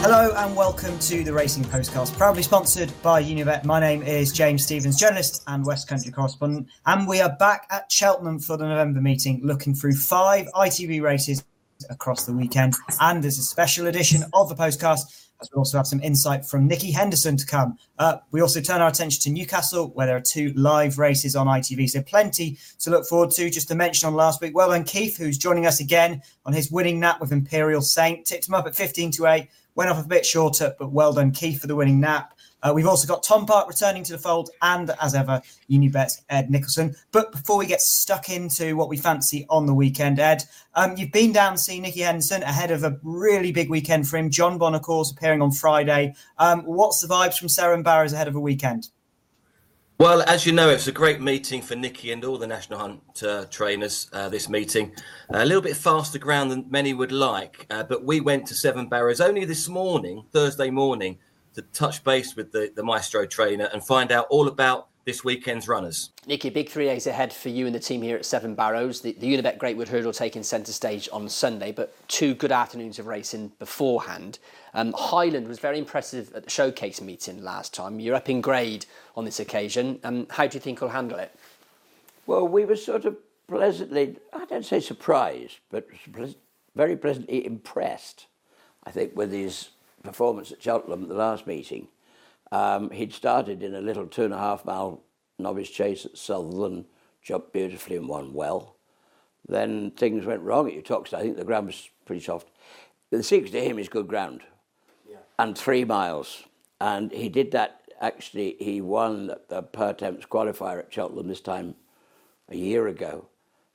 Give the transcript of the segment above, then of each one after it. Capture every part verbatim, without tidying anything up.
Hello and welcome to the Racing Postcast, proudly sponsored by Unibet. My name is James Stevens, journalist and West Country correspondent, and we are back at Cheltenham for the November meeting, looking through five I T V races across the weekend. And there's a special edition of the postcast, as we also have some insight from Nicky Henderson to come. Uh, we also turn our attention to Newcastle, where there are two live races on I T V, so plenty to look forward to. Just to mention on last week, well done Keith, who's joining us again on his winning nap with Imperial Saint. Tipped him up at fifteen to eight. Went off a bit shorter, but well done, Keith, for the winning nap. Uh, we've also got Tom Park returning to the fold and, as ever, Unibet's Ed Nicholson. But before we get stuck into what we fancy on the weekend, Ed, um, you've been down to see Nicky Henderson ahead of a really big weekend for him. John Bon, of course, appearing on Friday. Um, what's the vibes from Seren Barrows ahead of a weekend? Well, as you know, it's a great meeting for Nicky and all the National Hunt uh, trainers, uh, this meeting. Uh, a little bit faster ground than many would like, uh, but we went to Seren Barrows only this morning, Thursday morning, to touch base with the, the Maestro trainer and find out all about this weekend's runners. Nicky, big three days ahead for you and the team here at Seren Barrows. The, the Unibet Greatwood Hurdle taking centre stage on Sunday, but two good afternoons of racing beforehand. Um, Highland was very impressive at the showcase meeting last time. You're up in grade on this occasion. Um, how do you think he'll handle it? Well, we were sort of pleasantly, I don't say surprised, but very pleasantly impressed, I think, with his performance at Cheltenham at the last meeting. Um, he'd started in a little two and a half mile novice chase at Sutherland, jumped beautifully and won well. Then things went wrong at Uttoxeter. I think the ground was pretty soft. The secret to him is good ground, yeah. And three miles. And he did that, actually, he won the per attempts qualifier at Cheltenham this time a year ago.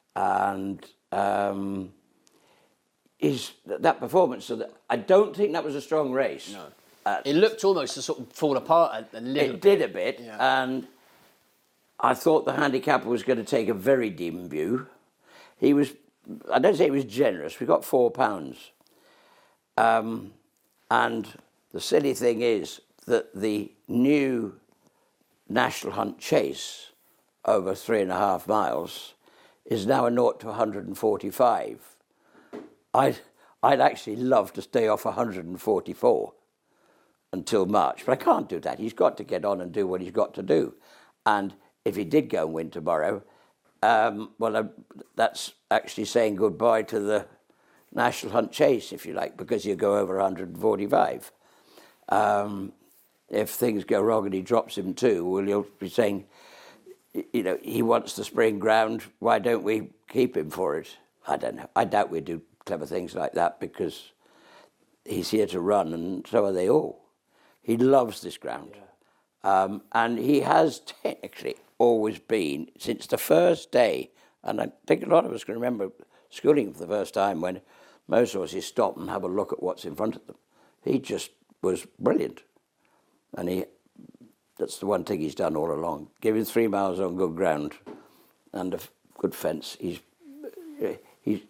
And um, his, that performance, so that, I don't think that was a strong race. No. Uh, it looked almost to sort of fall apart a, a little it bit. It did a bit, yeah. And I thought the handicapper was going to take a very dim view. He was, I don't say he was generous, we got four pounds. Um, and the silly thing is that the new National Hunt Chase over three and a half miles is now a naught to one hundred forty-five. I'd, I'd actually love to stay off one hundred forty-four. Until March, but I can't do that. He's got to get on and do what he's got to do. And if he did go and win tomorrow, um, well, uh, that's actually saying goodbye to the National Hunt Chase, if you like, because you go over one hundred forty-five. Um, if things go wrong and he drops him too, well, you'll be saying, you know, he wants the spring ground, why don't we keep him for it? I don't know. I doubt we do clever things like that because he's here to run and so are they all. He loves this ground. Yeah. Um, and he has technically always been, since the first day, and I think a lot of us can remember schooling for the first time when most horses stop and have a look at what's in front of them. He just was brilliant. And he that's the one thing he's done all along. Give him three miles on good ground and a good fence. He's he's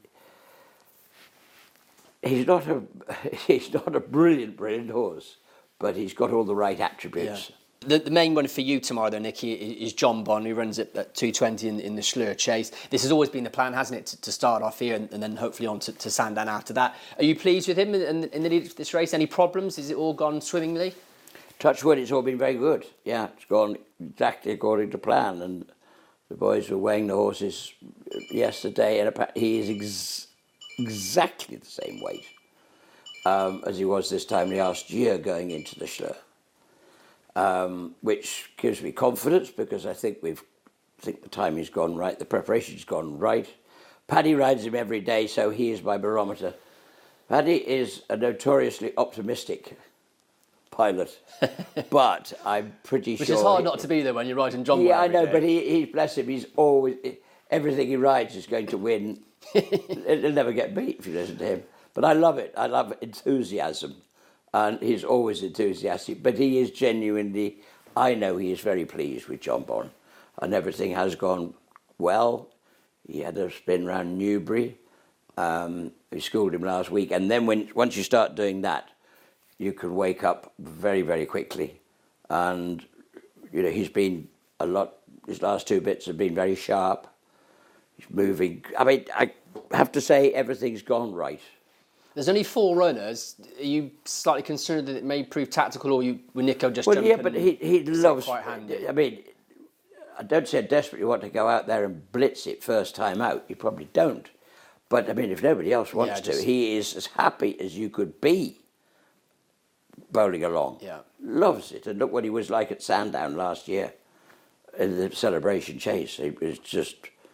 he's not a he's not a brilliant, brilliant horse. But he's got all the right attributes. Yeah. The, the main one for you tomorrow, though, Nicky, is John Bon, who runs it at two twenty in, in the Schlur Chase. This has always been the plan, hasn't it, to, to start off here and, and then hopefully on to, to Sandown after that. Are you pleased with him in, in, in the lead of this race? Any problems? Is it all gone swimmingly? Touch wood, it's all been very good. Yeah, it's gone exactly according to plan. And the boys were weighing the horses yesterday, and he is ex- exactly the same weight. Um, as he was this time last year going into the Schlur, um, which gives me confidence because I think we've I think the timing's gone right, the preparation's gone right. Paddy rides him every day, so he is my barometer. Paddy is a notoriously optimistic pilot, but I'm pretty Which sure... Which is hard he, not to be there when you're riding John. Yeah, I know, day. but he, he, bless him, he's always... Everything he rides is going to win. He'll never get beat if you listen to him. But I love it. I love enthusiasm. And he's always enthusiastic. But he is genuinely... I know he is very pleased with John Bon. And everything has gone well. He had a spin round Newbury. Um, we schooled him last week. And then when once you start doing that, you can wake up very, very quickly. And, you know, he's been a lot... His last two bits have been very sharp. He's moving... I mean, I have to say everything's gone right. There's only four runners. Are you slightly concerned that it may prove tactical, or you, with Nico just well, jumping? yeah, but he he loves. Quite handy. I mean, I don't say I desperately want to go out there and blitz it first time out. You probably don't. But I mean, if nobody else wants Yeah, just- to, he is as happy as you could be bowling along. Yeah. Loves it. And look what he was like at Sandown last year in the celebration chase. It was just,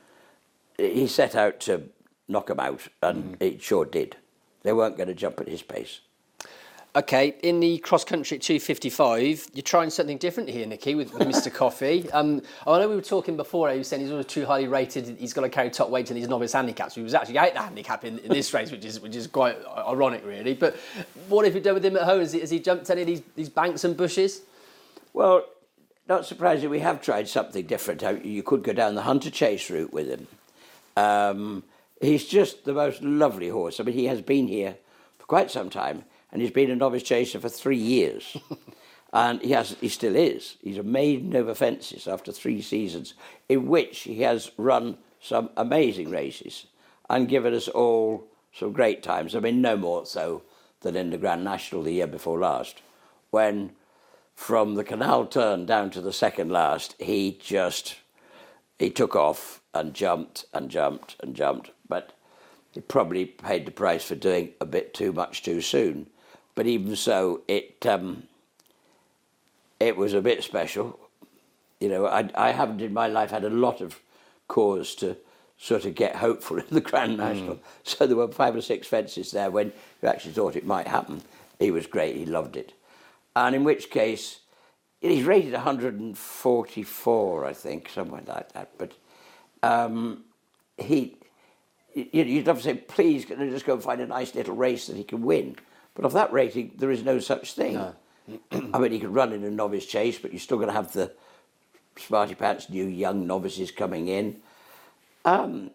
he set out to knock them out, and mm. it sure did. They weren't going to jump at his pace. Okay, in the cross country at two fifty-five, you're trying something different here, Nicky, with, with Mister Coffee. Um, I know we were talking before. He was saying he's always too highly rated. He's got to carry top weight in these novice handicaps. He was actually out the handicap in, in this race, which is which is quite ironic, really. But what have you done with him at home? Has he, has he jumped any of these, these banks and bushes? Well, not surprisingly, we have tried something different. You could go down the hunter chase route with him. Um, he's just the most lovely horse. I mean, he has been here for quite some time. And he's been a novice chaser for three years. And he has, he still is. He's a maiden over fences after three seasons, in which he has run some amazing races and given us all some great times. I mean, no more so than in the Grand National the year before last, when from the canal turn down to the second last, he just, he took off and jumped and jumped and jumped. But he probably paid the price for doing a bit too much too soon. But even so, it um, it was a bit special. You know, I, I haven't in my life had a lot of cause to sort of get hopeful in the Grand National. Mm. So there were five or six fences there when you actually thought it might happen. He was great, he loved it. And in which case, he's rated one hundred forty-four, I think, somewhere like that. But um, he, you, you'd have to say, please, can I just go and find a nice little race that he can win? But of that rating, there is no such thing. No. I mean, he could run in a novice chase, but you're still going to have the smarty pants new young novices coming in. Um,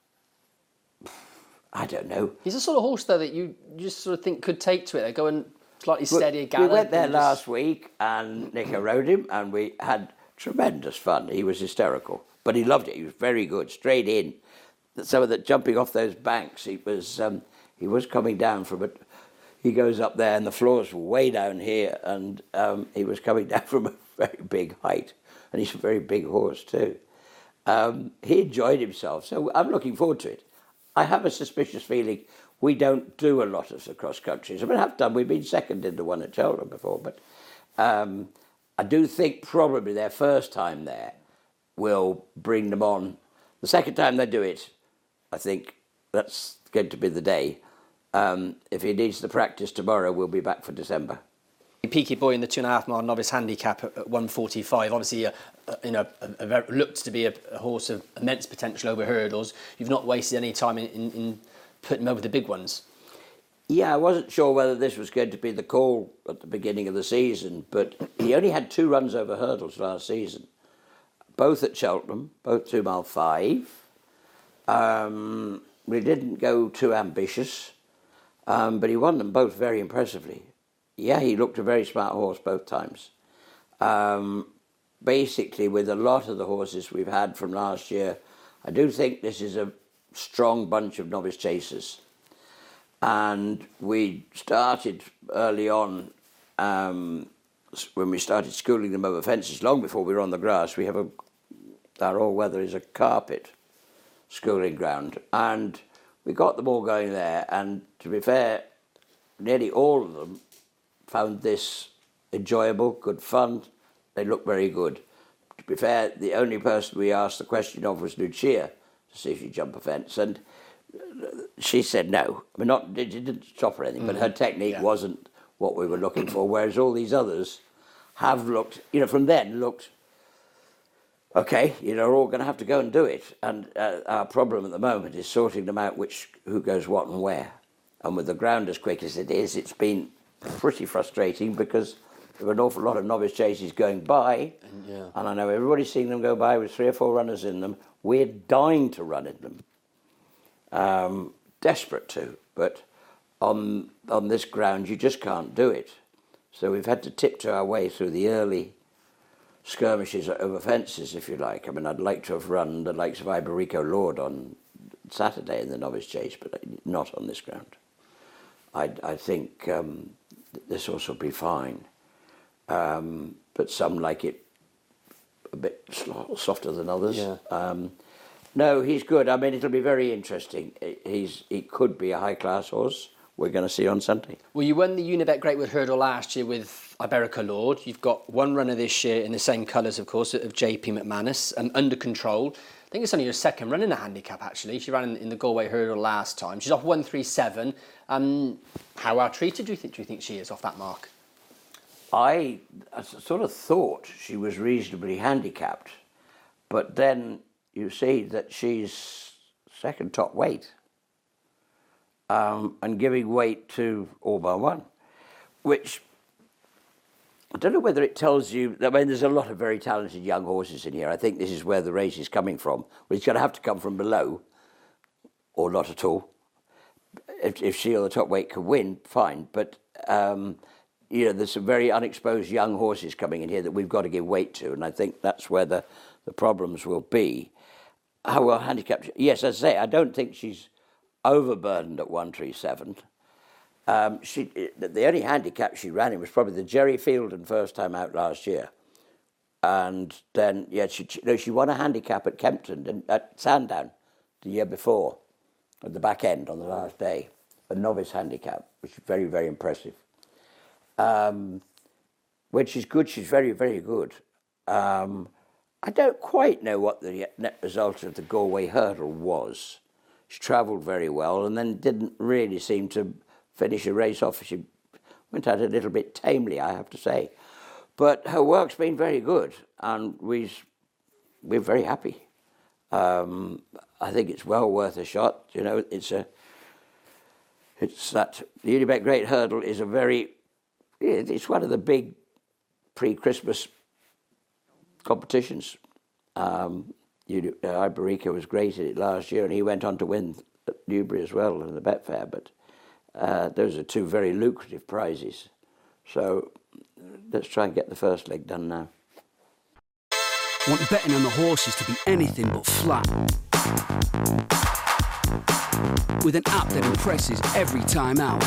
I don't know. He's the sort of horse, though, that you just sort of think could take to it. They're going slightly steadier, we, we went there last week, and Nico rode him, and we had tremendous fun. He was hysterical, but he loved it. He was very good, straight in. Some of the jumping off those banks, he was um, he was coming down from it. He goes up there and the floors were way down here, and um, he was coming down from a very big height, and he's a very big horse too. Um, he enjoyed himself, so I'm looking forward to it. I have a suspicious feeling we don't do a lot of the cross countries. I mean, I have done, we've been second in the one at Cheltenham before, but um, I do think probably their first time there will bring them on. The second time they do it, I think that's going to be the day. Um, if he needs the practice tomorrow, we'll be back for December. Peaky Boy in the two and a half mile novice handicap at, at one forty-five. Obviously, a, a, you know, a, a very, looks to be a, a horse of immense potential over hurdles. You've not wasted any time in, in, in putting him over the big ones. Yeah, I wasn't sure whether this was going to be the call at the beginning of the season, but he only had two runs over hurdles last season, both at Cheltenham, both two mile five. Um, we didn't go too ambitious. Um, but he won them both very impressively. Yeah, he looked a very smart horse both times. Um, basically, with a lot of the horses we've had from last year, I do think this is a strong bunch of novice chasers. And we started early on, um, when we started schooling them over fences, long before we were on the grass. We have a, our all-weather is a carpet schooling ground. And we got them all going there, and to be fair, nearly all of them found this enjoyable, good fun. They looked very good. To be fair, the only person we asked the question of was Lucia, to see if she'd jump a fence, and she said no. I mean, not it didn't stop her anything, mm-hmm. but her technique yeah. wasn't what we were looking for, whereas all these others have looked, you know, from then looked, okay, you know, we're all going to have to go and do it. And uh, our problem at the moment is sorting them out, which who goes what and where. And with the ground as quick as it is, it's been pretty frustrating because there were an awful lot of novice chases going by. Yeah. And I know everybody's seen them go by with three or four runners in them. We're dying to run in them. Um, desperate to. But on, on this ground, you just can't do it. So we've had to tiptoe our way through the early skirmishes over fences, if you like. I mean, I'd like to have run the likes of Iberico Lord on Saturday in the novice chase, but not on this ground. I, I think um, this horse will be fine. Um, but some like it a bit softer than others. Yeah. Um, no, he's good. I mean, it'll be very interesting. He's He could be a high-class horse. We're going to see on Sunday. Well, you won the Unibet Greatwood Hurdle last year with Iberica Lord. You've got one runner this year in the same colours, of course, of J P McManus, and under control. I think it's only your second run in the handicap, actually. She ran in, in the Galway Hurdle last time. She's off one three seven. Um, how well treated do you think? Do you think she is off that mark? I, I sort of thought she was reasonably handicapped, but then you see that she's second top weight. Um, and giving weight to All Bar One, which I don't know whether it tells you. I mean, there's a lot of very talented young horses in here. I think this is where the race is coming from. Well, it's going to have to come from below, or not at all. If, if she or the top weight can win, fine. But um, you know, there's some very unexposed young horses coming in here that we've got to give weight to, and I think that's where the, the problems will be. How well handicapped? Yes, as I say, I don't think she's overburdened at one three seven. Um, she the only handicap she ran in was probably the Jerry Fielden first time out last year, and then yeah, she you know, she won a handicap at Kempton and at Sandown the year before, at the back end on the last day, a novice handicap, which is very very impressive. Um, when she's good, she's very very good. Um, I don't quite know what the net result of the Galway Hurdle was. She travelled very well and then didn't really seem to finish a race off. She went out a little bit tamely, I have to say. But her work's been very good, and we, we're very happy. Um, I think it's well worth a shot. You know, it's a, it's that, the Unibet Great Hurdle is a very, it's one of the big pre-Christmas competitions. Um, You, uh, Iberica was great at it last year, and he went on to win at Newbury as well in the Betfair. But uh, those are two very lucrative prizes. So let's try and get the first leg done now. Want betting on the horses to be anything but flat? With an app that impresses every time out.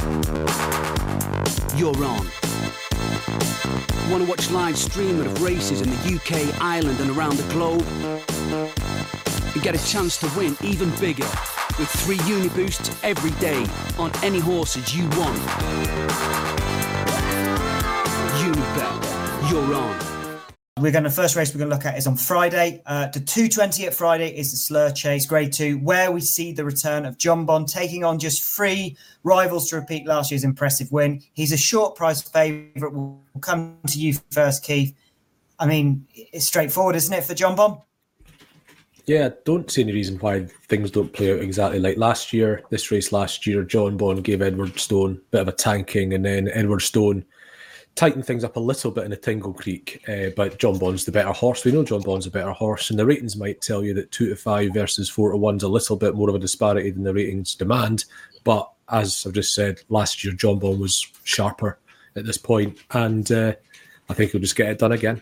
You're on. Want to watch live streaming of races in the U K, Ireland and around the globe? And get a chance to win even bigger with three Uniboosts every day on any horses you want. Unibet, you're on. We're going to, the first race we're going to look at is on Friday. Uh, the two twenty at Friday is the Slur Chase Grade two, where we see the return of Jonbon taking on just three rivals to repeat last year's impressive win. He's a short price favourite. We'll come to you first, Keith. I mean, it's straightforward, isn't it, for Jonbon? Yeah, I don't see any reason why things don't play out exactly like last year. This race last year, Jonbon gave Edward Stone a bit of a tanking, and then Edward Stone tightened things up a little bit in the Tingle Creek, uh, but Jonbon's the better horse. We know Jonbon's a better horse, and the ratings might tell you that two to five versus four to one's a little bit more of a disparity than the ratings demand. But as I've just said, last year Jonbon was sharper at this point, and uh, I think he'll just get it done again.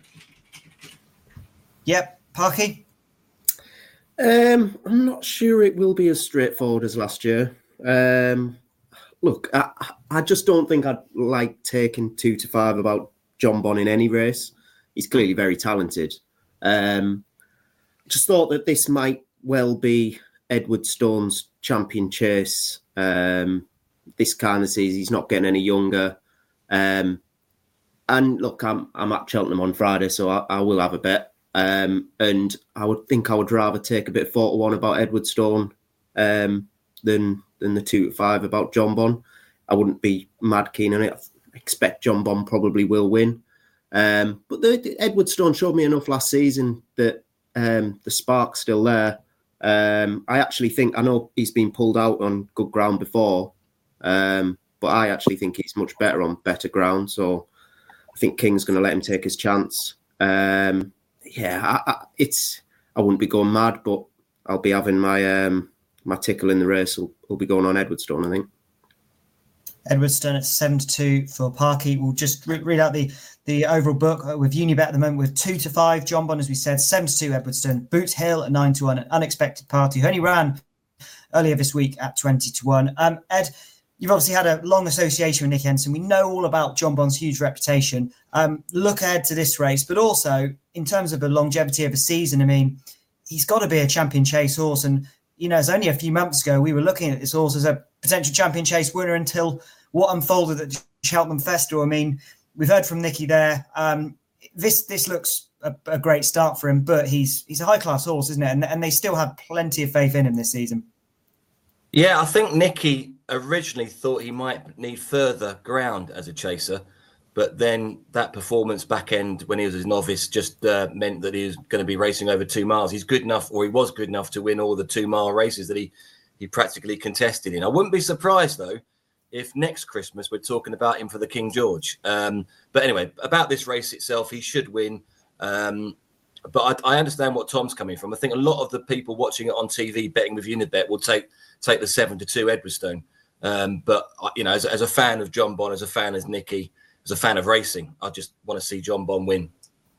Yep, Parky? Um, I'm not sure it will be as straightforward as last year. Um, look, I, I just don't think I'd like taking two to five about Jonbon in any race. He's clearly very talented. Um, just thought that this might well be Edward Stone's champion chase. Um, this kind of sees he's not getting any younger. Um, and look, I'm I'm at Cheltenham on Friday, so I, I will have a bet. Um, and I would think I would rather take a bit four to one about Edward Stone um, than than the two to five about Jonbon. I wouldn't be mad keen on it. I expect Jonbon probably will win. Um, but the, the Edward Stone showed me enough last season that um, the spark's still there. Um, I actually think, I know he's been pulled out on good ground before, um, but I actually think he's much better on better ground. So I think King's going to let him take his chance. Um, yeah, I, I, it's I wouldn't be going mad, but I'll be having my um, my tickle in the race. Will will be going on Edward Stone, I think. Edward Stone at seven to two for Parky. We'll just re- read out the, the overall book with Unibet at the moment with two to five. Jonbon, as we said, seven to two. Edward Stone. Boots Hill at nine to one. An Unexpected Party, who only ran earlier this week at twenty to one. Um, Ed, you've obviously had a long association with Nick Henderson. We know all about John Bond's huge reputation. Um, look ahead to this race, but also in terms of the longevity of a season, I mean, he's got to be a champion chase horse. And, you know, it's only a few months ago we were looking at this horse as a potential champion chase winner until what unfolded at Cheltenham Festival. I mean, we've heard from Nicky there. Um, this this looks a, a great start for him, but he's he's a high-class horse, isn't it? And, and they still have plenty of faith in him this season. Yeah, I think Nicky originally thought he might need further ground as a chaser, but then that performance back end when he was a novice just uh, meant that he was going to be racing over two miles. He's good enough, or he was good enough to win all the two mile races that he, he practically contested in. I wouldn't be surprised though if next Christmas we're talking about him for the King George. Um, but anyway, about this race itself, he should win. Um, but I, I understand what Tom's coming from. I think a lot of the people watching it on T V betting with Unibet will take take the seven to two Edwardstone. Um, but, you know, as, as a fan of John Bond, as a fan of Nicky, as a fan of racing, I just want to see John Bond win.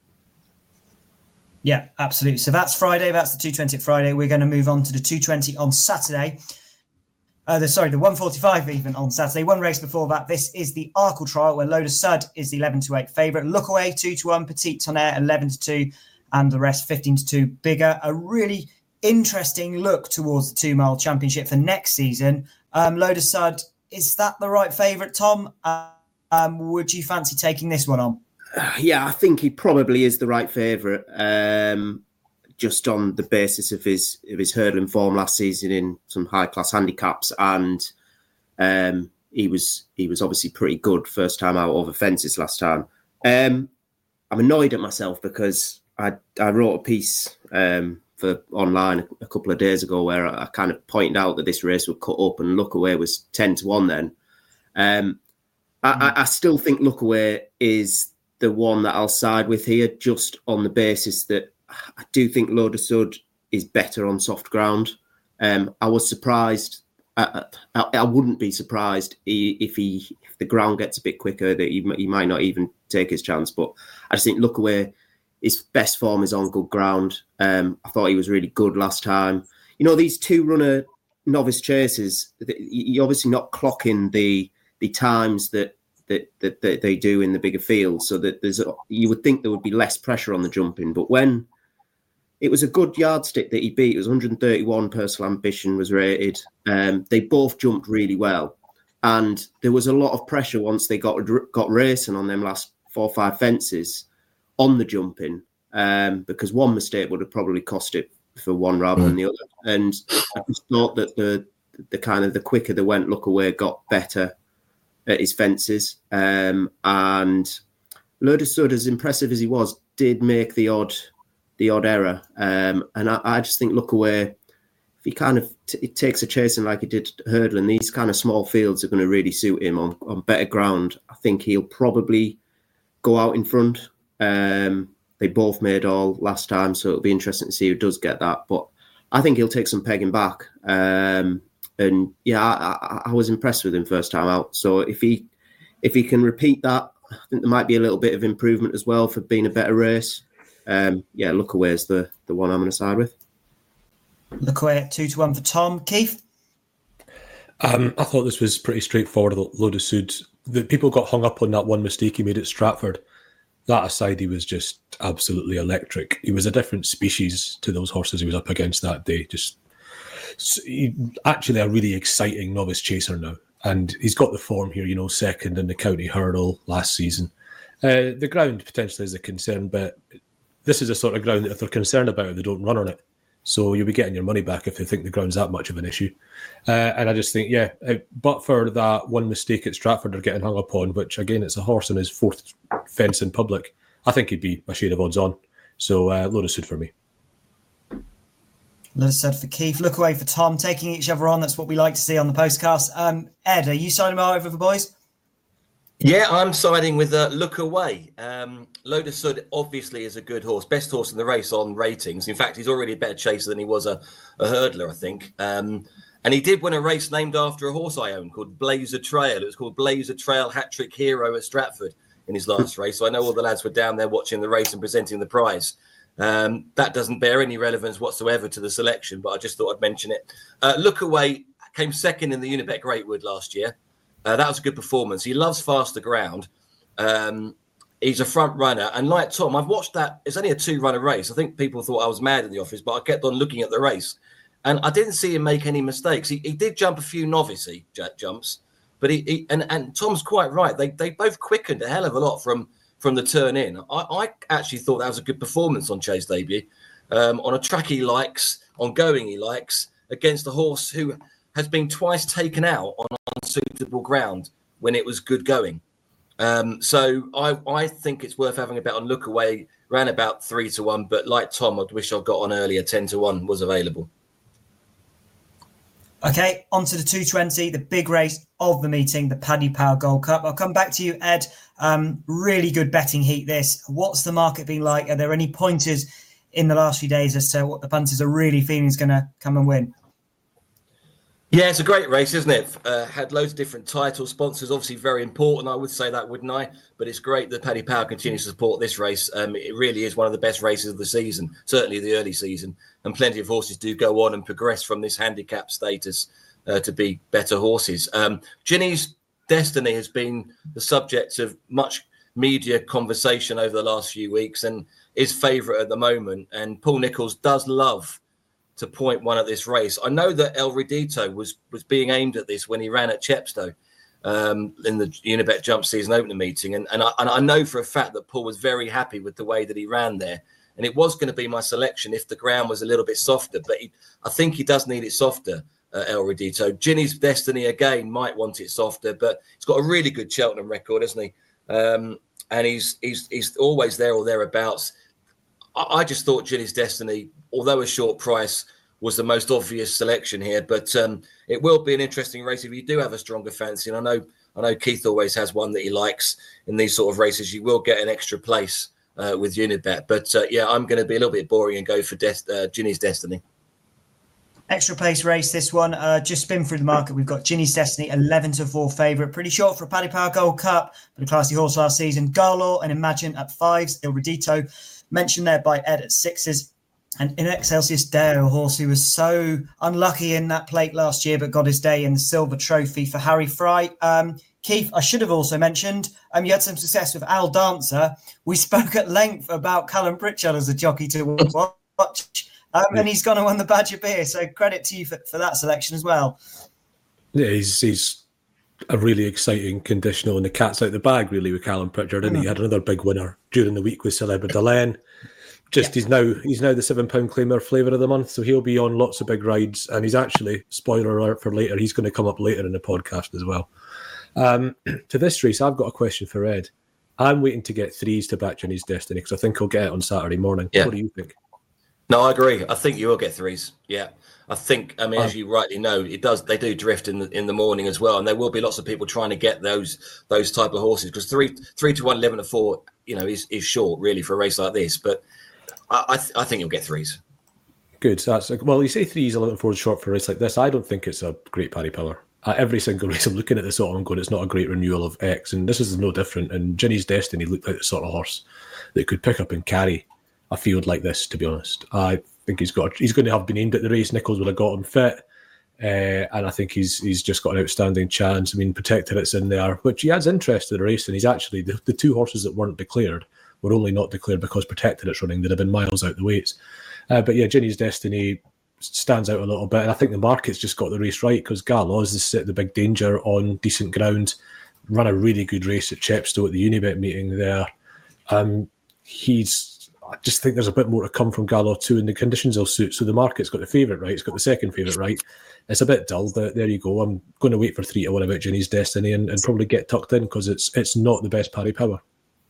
Yeah, absolutely. So that's Friday. That's the two twenty at Friday. We're going to move on to the two twenty on Saturday. Uh, the, sorry, the one forty-five even on Saturday. One race before that. This is the Arkle Trial, where Lotus Sud is the eleven to eight favourite. Look Away two to one, Petite Tonnerre eleven to two, and the rest fifteen to two bigger. A really interesting look towards the two mile championship for next season. Um, Lotus Sud, is that the right favourite, Tom? Uh, um, would you fancy taking this one on? Uh, yeah, I think he probably is the right favourite. Um, just on the basis of his of his hurdling form last season in some high class handicaps, and um, he was he was obviously pretty good first time out over fences last time. Um, I'm annoyed at myself because I I wrote a piece um, for online a, a couple of days ago where I, I kind of pointed out that this race would cut up and Look Away was ten to one then. Um, I, mm. I, I still think Look Away is the one that I'll side with here, just on the basis that I do think Lotus Sud is better on soft ground. Um, I was surprised. I, I, I wouldn't be surprised if he if the ground gets a bit quicker that he, he might not even take his chance. But I just think Look Away, his best form is on good ground. Um, I thought he was really good last time. You know, these two runner novice chasers, you're obviously not clocking the the times that that, that that they do in the bigger field, so that there's a, you would think there would be less pressure on the jumping. But when it was a good yardstick that he beat, it was one thirty-one Personal Ambition was rated. Um, they both jumped really well, and there was a lot of pressure once they got got racing on them last four or five fences on the jumping, um, because one mistake would have probably cost it for one rather than the other. And I just thought that the the kind of the quicker they went, Look Away got better at his fences, um, and Lotus Sud, as impressive as he was, did make the odd the odd error, um, and I, I just think Look Away, if he kind of t- it takes a chasing like he did hurdling, these kind of small fields are going to really suit him on, on better ground. I think he'll probably go out in front. Um, they both made all last time, so it'll be interesting to see who does get that. But I think he'll take some pegging back. Um, and yeah, I, I, I was impressed with him first time out. So if he if he can repeat that, I think there might be a little bit of improvement as well for being a better race. Um, yeah, Look Away is the, the one I'm going to side with. Look Away at two to one for Tom. Keith? Um, I thought this was pretty straightforward. Lotus Sud. The people got hung up on that one mistake he made at Stratford. That aside, he was just absolutely electric. He was a different species to those horses he was up against that day. Just he, actually a really exciting novice chaser now. And he's got the form here, you know, second in the county hurdle last season. Uh, the ground potentially is a concern, but this is a sort of ground that if they're concerned about it, they don't run on it. So you'll be getting your money back if they think the ground's that much of an issue. Uh, and I just think, yeah, but for that one mistake at Stratford they're getting hung up on, which again, it's a horse in his fourth fence in public, I think he'd be a shade of odds on. So uh, Lotus Sud for me. Lotus Sud for Keith. Look Away for Tom. Taking each other on. That's what we like to see on the postcast. Um, Ed, are you signing out over for boys? Yeah, I'm siding with uh, Look Away. Um, Lotus Sud obviously is a good horse, best horse in the race on ratings. In fact, he's already a better chaser than he was a, a hurdler, I think. Um, and he did win a race named after a horse I own called Blazer Trail. It was called Blazer Trail Hat-Trick Hero at Stratford in his last race. So I know all the lads were down there watching the race and presenting the prize. Um, that doesn't bear any relevance whatsoever to the selection, but I just thought I'd mention it. Uh, Look Away came second in the Unibet Greatwood last year. Uh, that was a good performance. He loves faster ground. Um, he's a front runner. And like Tom, I've watched that. It's only a two-runner race. I think people thought I was mad in the office, but I kept on looking at the race. And I didn't see him make any mistakes. He, he did jump a few novice jumps, but he, he and, and Tom's quite right. They they both quickened a hell of a lot from, from the turn in. I, I actually thought that was a good performance on Che's debut, um, on a track he likes, on going he likes, against a horse who has been twice taken out on unsuitable ground when it was good going. Um, so I, I think it's worth having a bet on Look Away. Ran about three to one, but like Tom, I'd wish I'd got on earlier. Ten to one was available. Okay, on to the two twenty, the big race of the meeting, the Paddy Power Gold Cup. I'll come back to you, Ed. Um, really good betting heat this. What's the market been like? Are there any pointers in the last few days as to what the punters are really feeling is going to come and win? Yeah, it's a great race, isn't it? Uh, had loads of different titles, sponsors, obviously very important. I would say that, wouldn't I? But it's great that Paddy Power continues to support this race. Um, it really is one of the best races of the season, certainly the early season. And plenty of horses do go on and progress from this handicap status uh, to be better horses. Um, Ginny's Destiny has been the subject of much media conversation over the last few weeks and is favourite at the moment. And Paul Nicholls does love to point one at this race. I know that El Redito was was being aimed at this when he ran at Chepstow um, in the Unibet Jump Season Opener meeting. And, and, I, and I know for a fact that Paul was very happy with the way that he ran there. And it was going to be my selection if the ground was a little bit softer. But he, I think he does need it softer, uh, El Redito. Ginny's Destiny, again, might want it softer. But he's got a really good Cheltenham record, hasn't he? Um, and he's, he's, he's always there or thereabouts. I just thought Ginny's Destiny, although a short price, was the most obvious selection here. But um, it will be an interesting race if you do have a stronger fancy. And I know I know Keith always has one that he likes in these sort of races. You will get an extra place uh, with Unibet. But, uh, yeah, I'm going to be a little bit boring and go for Des- uh, Ginny's Destiny. Extra place race, this one. Uh, just spin through the market. We've got Ginny's Destiny, eleven to four favourite. Pretty short for a Paddy Power Gold Cup, but a classy horse last season. Garlaw and Imagine at fives. Il Redito, mentioned there by Ed, at sixes. And in Excelsius Deo, a horse who was so unlucky in that plate last year, but got his day in the silver trophy for Harry Fry. Um, Keith, I should have also mentioned, um, you had some success with Al Dancer. We spoke at length about Callum Pritchard as a jockey to watch. Um, and he's gone and won the Badger Beer. So credit to you for, for that selection as well. Yeah, he's he's a really exciting conditional, and the cat's out the bag really with Callum Pritchard. And mm. he had another big winner during the week with Celebrity Delaine. Just yeah. he's now he's now the seven pound claimer flavour of the month, so he'll be on lots of big rides. And he's actually, spoiler alert for later, he's going to come up later in the podcast as well. Um, to this race, I've got a question for Ed. I'm waiting to get threes to back Ginny's Destiny because I think he'll get it on Saturday morning. Yeah. What do you think? No, I agree. I think you will get threes. Yeah, I think. I mean, as you rightly know, it does. They do drift in the in the morning as well, and there will be lots of people trying to get those those type of horses because three three to one, eleven to four, you know, is is short really for a race like this. But I I, th- I think you'll get threes. Good. So that's well, you say threes, eleven to four is short for a race like this. I don't think it's a great Paddy Power. Uh, every single race I'm looking at this sort of, I'm going, it's not a great renewal of X, and this is no different. And Ginny's Destiny looked like the sort of horse that could pick up and carry a field like this, to be honest. I think he's got he's going to have been aimed at the race. Nicholls would have got him fit, uh, and I think he's he's just got an outstanding chance. I mean, Protected It's in there, which he has interest in the race, and he's actually the, the two horses that weren't declared were only not declared because Protected It's running. They'd have been miles out the weights. Uh, but yeah, Ginny's Destiny stands out a little bit, and I think the market's just got the race right because Garlaw is the, the big danger on decent ground. Ran a really good race at Chepstow at the Unibet meeting there. Um, he's I just think there's a bit more to come from Garlaw too, and the conditions will suit. So the market's got the favourite right, it's got the second favourite right. It's a bit dull, but there you go. I'm going to wait for three to one about Ginny's Destiny and, and probably get tucked in because it's it's not the best Paddy Power.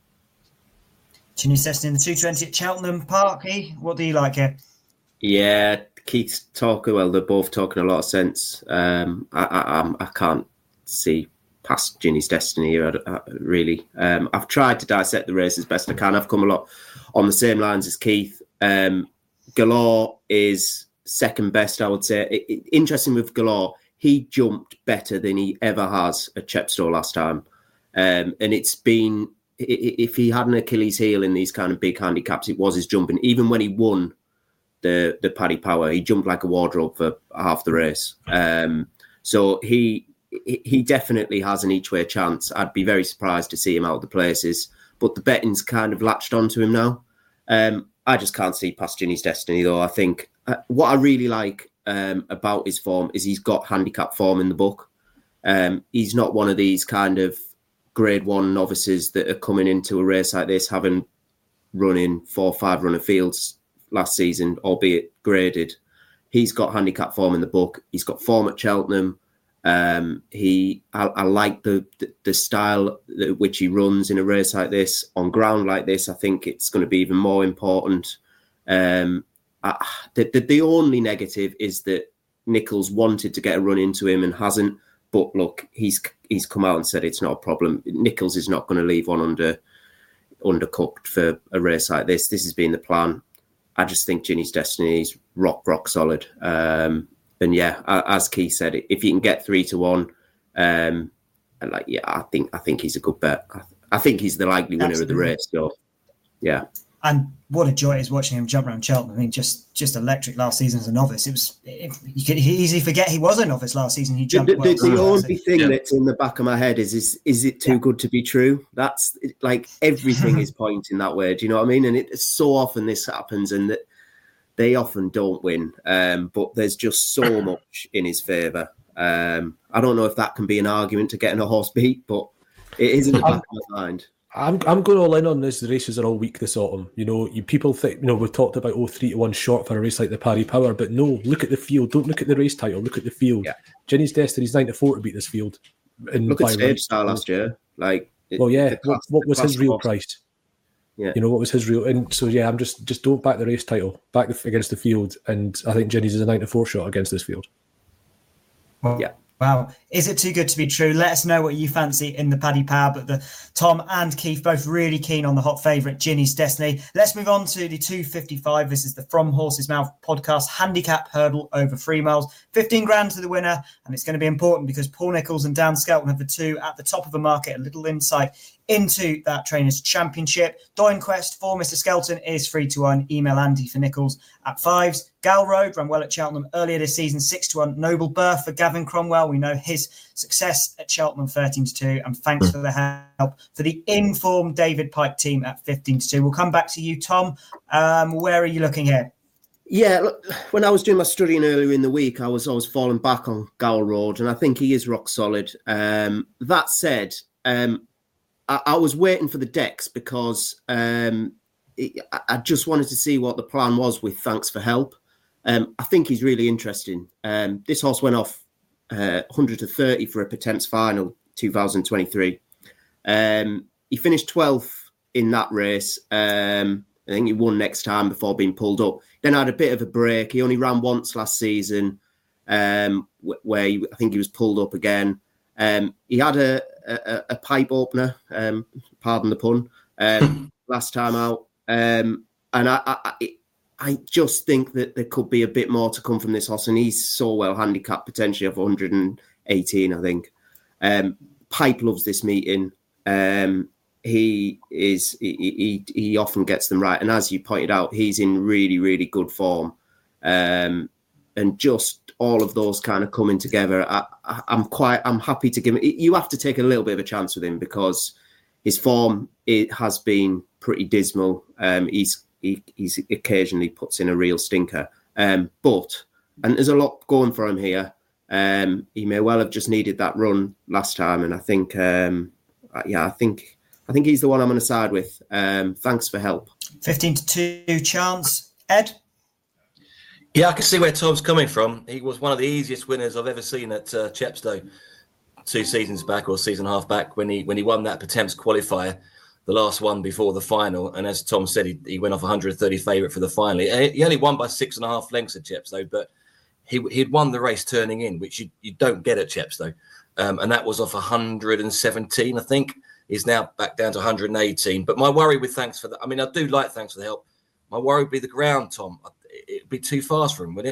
Ginny's Destiny in the two twenty at Cheltenham Park. E, what do you like here? Yeah, Keith's talking. Well, they're both talking a lot of sense. Um, I, I, I can't see past Ginny's Destiny here, really. Um, I've tried to dissect the race as best I can. I've come a lot on the same lines as Keith. Um, Galore is second best, I would say. It, it, interesting with Galore, he jumped better than he ever has at Chepstow last time. Um, and it's been, if he had an Achilles heel in these kind of big handicaps, it was his jumping. Even when he won the, the Paddy Power, he jumped like a wardrobe for half the race. Um, so he he definitely has an each way chance. I'd be very surprised to see him out of the places, but the betting's kind of latched onto him now. Um, I just can't see past Ginny's Destiny, though. I think uh, what I really like um, about his form is he's got handicap form in the book. Um, he's not one of these kind of grade one novices that are coming into a race like this, having run in four or five runner fields last season, albeit graded. He's got handicap form in the book. He's got form at Cheltenham. Um, he, I, I like the, the the style at which he runs in a race like this. On ground like this, I think it's going to be even more important. Um, I, the, the the only negative is that Nichols wanted to get a run into him and hasn't. But look, he's he's come out and said it's not a problem. Nichols is not going to leave one under undercooked for a race like this. This has been the plan. I just think Ginny's Destiny is rock, rock solid. Um, and yeah, as Keith said, if you can get three to one, um, and like yeah, I think I think he's a good bet. I, I think he's the likely winner Absolutely. of the race. So yeah. And what a joy it is watching him jump around Cheltenham. I mean, just just electric last season as a novice. It was it, you could easily forget he was a novice last season. He jumped. The, well the, the only season. thing yeah. that's in the back of my head is is is it too yeah. good to be true? That's like everything is pointing that way. Do you know what I mean? And it so often this happens, and that they often don't win. Um, but there's just so much in his favour. Um, I don't know if that can be an argument to getting a horse beat, but it is in the back of my mind. I'm I'm going all in on this. The races are all weak this autumn. You know, you people think, you know, we've talked about oh three to one short for a race like the Paddy Power, but no, look at the field. Don't look at the race title. Look at the field. Yeah. Ginny's Destiny's nine to four to beat this field. Look at Stage Star last year. Like, it, well, yeah. Class, what, what was his real price? Yeah. You know, what was his real? And so yeah, I'm just just don't back the race title. Back the, against the field, and I think Ginny's is a nine to four shot against this field. Well, yeah. Wow. Is it too good to be true? Let us know what you fancy in the Paddy Power. But the Tom and Keith both really keen on the hot favourite, Ginny's Destiny. Let's move on to the two fifty-five. This is the From Horse's Mouth podcast handicap hurdle over three miles. fifteen grand to the winner. And it's going to be important because Paul Nicholls and Dan Skelton have the two at the top of the market. A little insight into that Trainers' Championship. Doyne Quest for Mister Skelton is three to one. Email Andy for Nicholls at fives. Gal Road ran well at Cheltenham earlier this season, six to one. Noble Birth for Gavin Cromwell. We know his success at Cheltenham, thirteen to two. And thanks for the help for the informed David Pike team at fifteen to two. We'll come back to you, Tom. Um, where are you looking here? Yeah, look, when I was doing my studying earlier in the week, I was always falling back on Gal Road, and I think he is rock solid. Um, that said, um, I, I was waiting for the decks because um, it, I just wanted to see what the plan was with Thanks for Help. Um, I think he's really interesting. Um, this horse went off uh, one hundred to thirty for a Potence final two thousand twenty-three. Um, he finished twelfth in that race. Um, I think he won next time before being pulled up. Then had a bit of a break. He only ran once last season, um, where he, I think he was pulled up again. Um, he had a, a, a pipe opener, um, pardon the pun, um, last time out. Um, and I, I, I just think that there could be a bit more to come from this horse. And he's so well handicapped, potentially of one hundred eighteen, I think. Um, Pipe loves this meeting. Um, He is. He, he he often gets them right, and as you pointed out, he's in really really good form, um, and just all of those kind of coming together. I, I, I'm quite. I'm happy to give him. You have to take a little bit of a chance with him because his form it has been pretty dismal. Um, he's he he's occasionally puts in a real stinker, um, but and there's a lot going for him here. Um, he may well have just needed that run last time, and I think, um, yeah, I think. I think he's the one I'm going to side with. Um, thanks for help. fifteen to two chance. Ed? Yeah, I can see where Tom's coming from. He was one of the easiest winners I've ever seen at uh, Chepstow two seasons back or season and a half back when he when he won that Potence qualifier, the last one before the final. And as Tom said, he, he went off one hundred thirty favourite for the final. He, he only won by six and a half lengths at Chepstow, but he, he'd won the race turning in, which you, you don't get at Chepstow. Um, and that was off one hundred seventeen, I think. He's now back down to one hundred eighteen. But my worry with Thanks for that, I mean, I do like Thanks for the Help. My worry would be the ground, Tom. It'd be too fast for him, would it?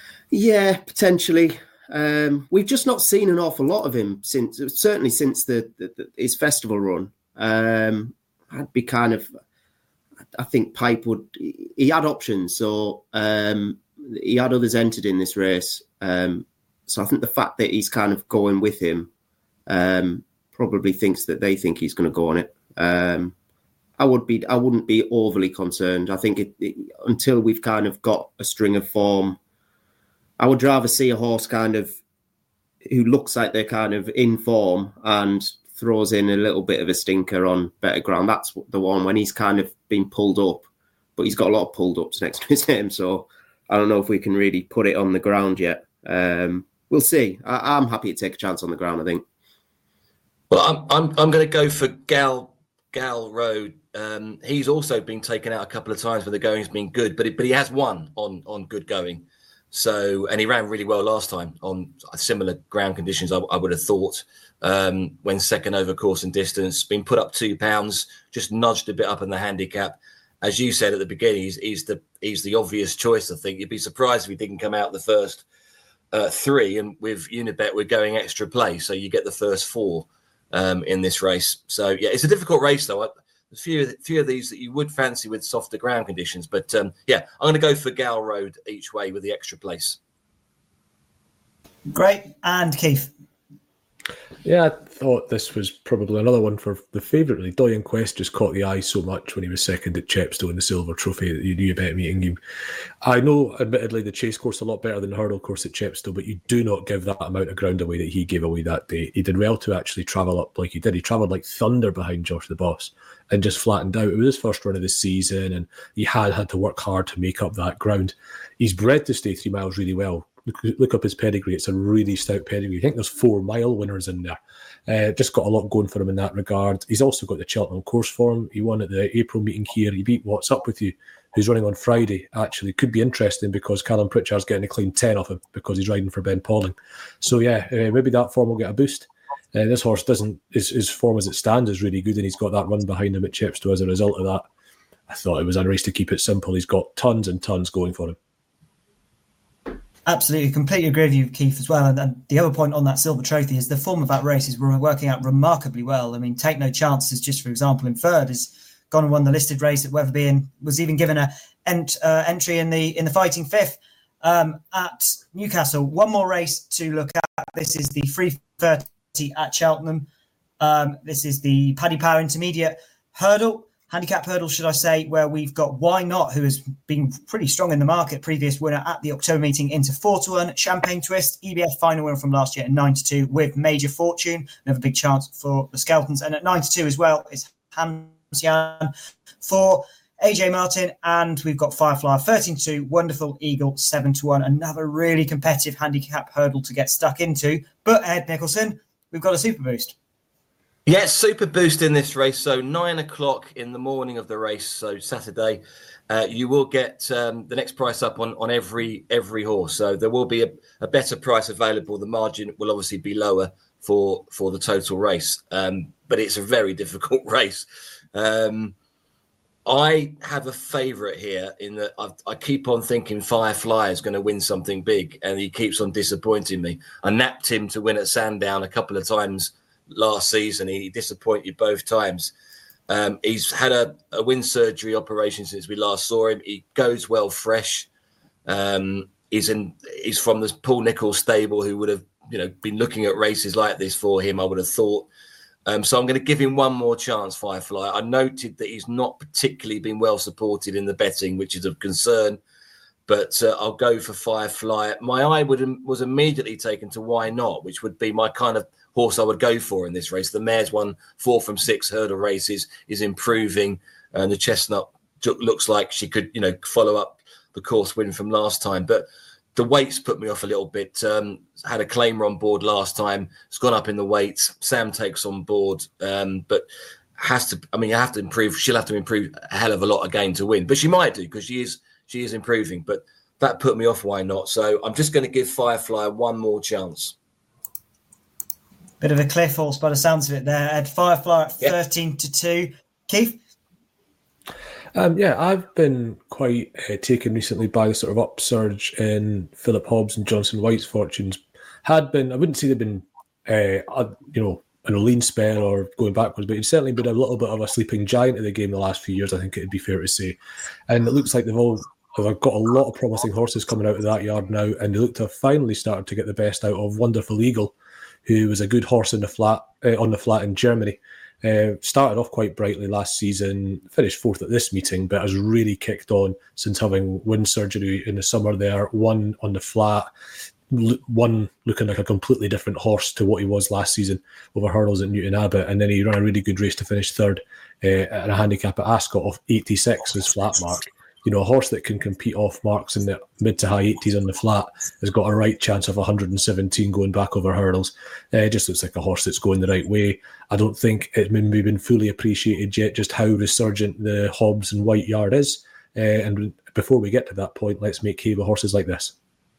Yeah, potentially. Um, we've just not seen an awful lot of him since, certainly since the, the, the his festival run. Um, I'd be kind of, I think Pipe would, he had options. So um, he had others entered in this race. Um, so I think the fact that he's kind of going with him um, probably thinks that they think he's going to go on it. Um, I would be, I wouldn't be overly concerned. I think it, it, until we've kind of got a string of form, I would rather see a horse kind of who looks like they're kind of in form and throws in a little bit of a stinker on better ground. That's the one when he's kind of been pulled up, but he's got a lot of pulled ups next to his name. So I don't know if we can really put it on the ground yet. Um, we'll see. I, I'm happy to take a chance on the ground, I think. Well, I'm I'm I'm going to go for Gal Gal Road. Um, he's also been taken out a couple of times where the going's been good, but it, but he has won on on good going. So, and he ran really well last time on similar ground conditions. I, I would have thought um, when second over course and distance, been put up two pounds, just nudged a bit up in the handicap. As you said at the beginning, he's, he's the he's the obvious choice. I think you'd be surprised if he didn't come out the first uh, three. And with Unibet, we're going extra play, so you get the first four um, in this race. So yeah, it's a difficult race though. I, A few, few of these that you would fancy with softer ground conditions. But um, yeah, I'm going to go for Gal Road each way with the extra place. Great. And Keith? Yeah, I thought this was probably another one for the favourite, really. Doyen Quest just caught the eye so much when he was second at Chepstow in the Silver Trophy at the Unibet meeting. I know, admittedly, the chase course a lot better than the hurdle course at Chepstow, but you do not give that amount of ground away that he gave away that day. He did well to actually travel up like he did. He travelled like thunder behind Josh the Boss and just flattened out. It was his first run of the season, and he had had to work hard to make up that ground. He's bred to stay three miles really well. Look, look up his pedigree. It's a really stout pedigree. I think there's four mile winners in there. Uh, just got a lot going for him in that regard. He's also got the Cheltenham course form. He won at the April meeting here. He beat What's Up With You, who's running on Friday. Actually, could be interesting because Callum Pritchard's getting a clean ten off him because he's riding for Ben Pauling. So yeah, uh, maybe that form will get a boost. Uh, this horse doesn't, his, his form as it stands is really good, and he's got that run behind him at Chepstow as a result of that. I thought it was a race to keep it simple. He's got tons and tons going for him. Absolutely, completely agree with you, Keith, as well. And, and the other point on that Silver Trophy is the form of that race is working out remarkably well. I mean, Take No Chances, just for example, in third, has gone and won the listed race at Wetherby and was even given a ent, uh, entry in the in the fighting fifth um, at Newcastle. One more race to look at. This is the three thirty at Cheltenham. Um, this is the Paddy Power Intermediate Hurdle. Handicap hurdle, should I say, where we've got Why Not, who has been pretty strong in the market, previous winner at the October meeting, into four to one. Champagne Twist, E B F final winner from last year at nine to two with Major Fortune. Another big chance for the Skeletons. And at nine to two as well is Hamsian for A J Martin. And we've got Firefly thirteen to two, Wonderful Eagle seven to one. Another really competitive handicap hurdle to get stuck into. But Ed Nicholson, we've got a super boost. Yes, super boost in this race. So nine o'clock in the morning of the race, so Saturday, uh, you will get um, the next price up on, on every every horse. So there will be a, a better price available. The margin will obviously be lower for for the total race, um, but it's a very difficult race. Um, I have a favourite here in that I've, I keep on thinking Firefly is going to win something big, and he keeps on disappointing me. I napped him to win at Sandown a couple of times last season. He disappointed both times. Um, he's had a, a wind surgery operation since we last saw him. He goes well fresh. Um, he's in. He's from the Paul Nicholls stable, who would have, you know, been looking at races like this for him, I would have thought. Um, so I'm going to give him one more chance, Firefly. I noted that he's not particularly been well supported in the betting, which is of concern. But uh, I'll go for Firefly. My eye would was immediately taken to Why Not, which would be my kind of horse I would go for in this race. The mare's won four from six hurdle races, is improving, and the Chestnut looks like she could, you know, follow up the course win from last time. But the weights put me off a little bit. Um, had a claimer on board last time. It's gone up in the weights. Sam takes on board, um, but has to. I mean, you have to improve. She'll have to improve a hell of a lot again to win, but she might do because she is. She is improving, but that put me off. Why not? So I'm just going to give Firefly one more chance. Bit of a cliff horse by the sounds of it there. Ed, Firefly at yeah. thirteen to two. Keith? Um, yeah, I've been quite uh, taken recently by the sort of upsurge in Philip Hobbs and Johnson White's fortunes. Had been, I wouldn't say they've been, uh, you know, in a lean spell or going backwards, but it's certainly been a little bit of a sleeping giant of the game the last few years, I think it'd be fair to say. And it looks like they've all I've got a lot of promising horses coming out of that yard now, and they look to have finally started to get the best out of Wonderful Eagle, who was a good horse in the flat uh, on the flat in Germany. Uh, started off quite brightly last season, finished fourth at this meeting, but has really kicked on since having wind surgery in the summer there. One on the flat, one looking like a completely different horse to what he was last season over hurdles at Newton Abbot, and then he ran a really good race to finish third uh, at a handicap at Ascot of eighty-six, his flat mark. You know, a horse that can compete off marks in the mid to high eighties on the flat has got a right chance of one hundred seventeen going back over hurdles. Uh, it just looks like a horse that's going the right way. I don't think it's maybe been fully appreciated yet just how resurgent the Hobbs and White Yard is. Uh, and before we get to that point, let's make hay with horses like this.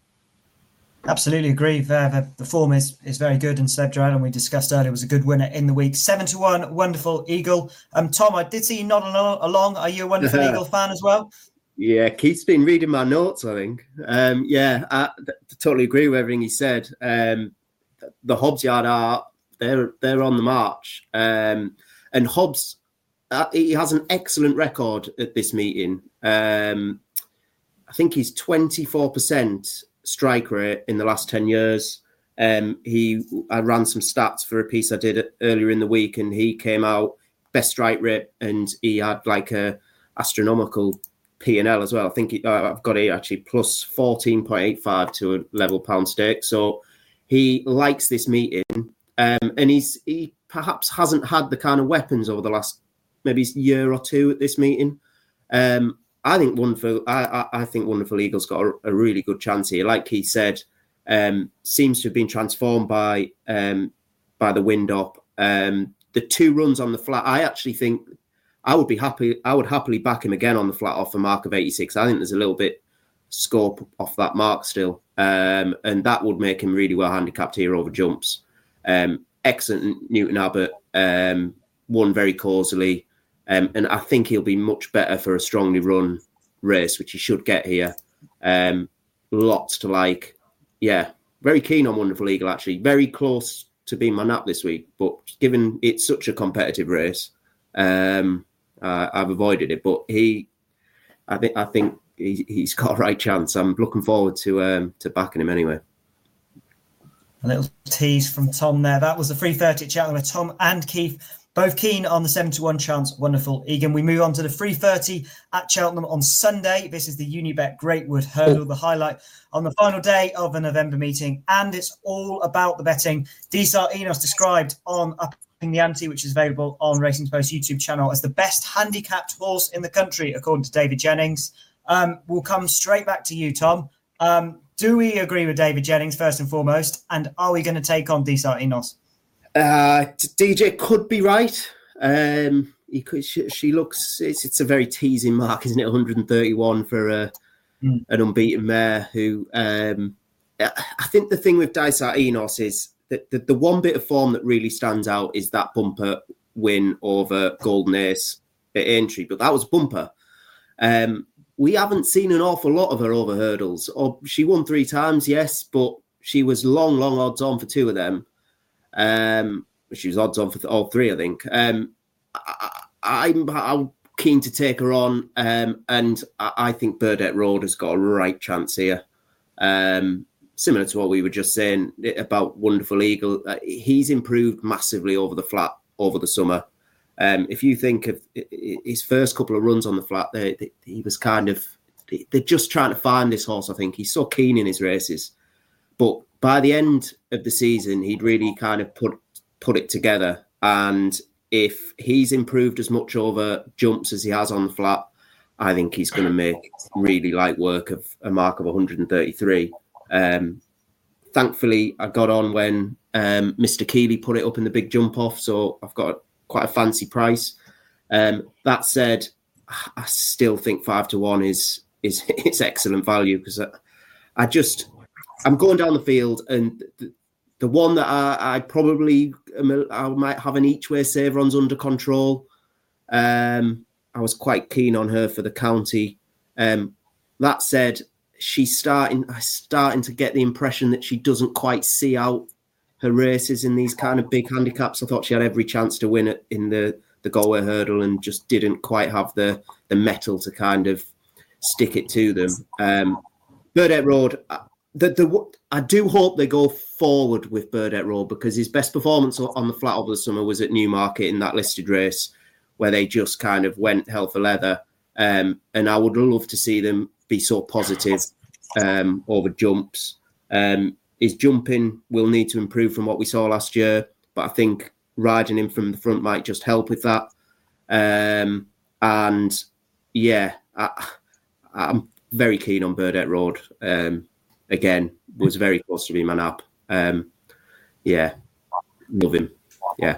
Absolutely agree. Uh, the, the form is, is very good, and Seb Dryden, we discussed earlier, was a good winner in the week. Seven to one, Wonderful Eagle. Um, Tom, I did see you nodding along. Are you a Wonderful Eagle fan as well? Yeah, Keith's been reading my notes, I think. Um, yeah, I th- totally agree with everything he said. Um, the Hobbs Yard are they're they're on the march, um, and Hobbs uh, he has an excellent record at this meeting. Um, I think he's twenty-four percent strike rate in the last ten years. Um, he I ran some stats for a piece I did earlier in the week, and he came out best strike rate, and he had like a astronomical P and L as well. I think he, uh, I've got it actually plus fourteen point eight five to a level pound stake. So he likes this meeting, um, and he's he perhaps hasn't had the kind of weapons over the last maybe year or two at this meeting. Um, I think Wonderful. I, I, I think Wonderful Eagle's got a, a really good chance here. Like he said, um, seems to have been transformed by um, by the wind up. Um, the two runs on the flat, I actually think. I would be happy. I would happily back him again on the flat off a mark of eighty-six. I think there's a little bit scope off that mark still, um, and that would make him really well handicapped here over jumps. Um, excellent Newton Abbot, um, won very causally, um, and I think he'll be much better for a strongly run race, which he should get here. Um, lots to like. Yeah, very keen on Wonderful Eagle. Actually, very close to being my nap this week, but given it's such a competitive race. Um, Uh, I've avoided it, but he, I think, I think he, he's got a right chance. I'm looking forward to um, to backing him anyway. A little tease from Tom there. That was the three thirty at Cheltenham with Tom and Keith, both keen on the seven to one chance. Wonderful Egan. We move on to the three thirty at Cheltenham on Sunday. This is the Unibet Greatwood Hurdle, the highlight on the final day of the November meeting, and it's all about the betting. Desart Enos described on up. The Ante, which is available on Racing Post YouTube channel as the best handicapped horse in the country, according to David Jennings. Um, we'll come straight back to you, Tom. Um, do we agree with David Jennings, first and foremost? And are we going to take on Desart Enos? Uh, D J could be right. Um, he could, she, she looks, it's, it's a very teasing mark, isn't it? one hundred thirty-one for a, mm. an unbeaten mare who, um, I think the thing with Desart Enos is, The, the, the one bit of form that really stands out is that bumper win over Golden Ace at Aintree, but that was bumper. Um, we haven't seen an awful lot of her over hurdles. Or she won three times, yes, but she was long, long odds on for two of them. Um, she was odds on for all three, I think. Um, I, I'm, I'm keen to take her on, um, and I, I think Burdett Road has got a right chance here. Um, Similar to what we were just saying about Wonderful Eagle, uh, he's improved massively over the flat over the summer. Um, if you think of his first couple of runs on the flat, they, they, he was kind of, they're just trying to find this horse, I think. He's so keen in his races. But by the end of the season, he'd really kind of put put it together. And if he's improved as much over jumps as he has on the flat, I think he's going to make really light work of a mark of one hundred thirty-three. Um, thankfully, I got on when um, Mister Keeley put it up in the big jump off, so I've got quite a fancy price. Um, that said, I still think five to one is is it's excellent value because I, I just I'm going down the field, and the, the one that I, I probably I might have an each way save runs under control. Um, I was quite keen on her for the county. Um, that said. She's starting starting to get the impression that she doesn't quite see out her races in these kind of big handicaps. I thought she had every chance to win it in the, the Galway Hurdle and just didn't quite have the, the mettle to kind of stick it to them. Um, Burdett Road, the, the, I do hope they go forward with Burdett Road, because his best performance on the flat over the summer was at Newmarket in that listed race, where they just kind of went hell for leather. Um, and I would love to see them be so positive um, over jumps. Um, his jumping will need to improve from what we saw last year, but I think riding him from the front might just help with that. Um, and yeah, I, I'm very keen on Burdett Road. Um, again, was very close to being my nap. Um, yeah, love him. Yeah.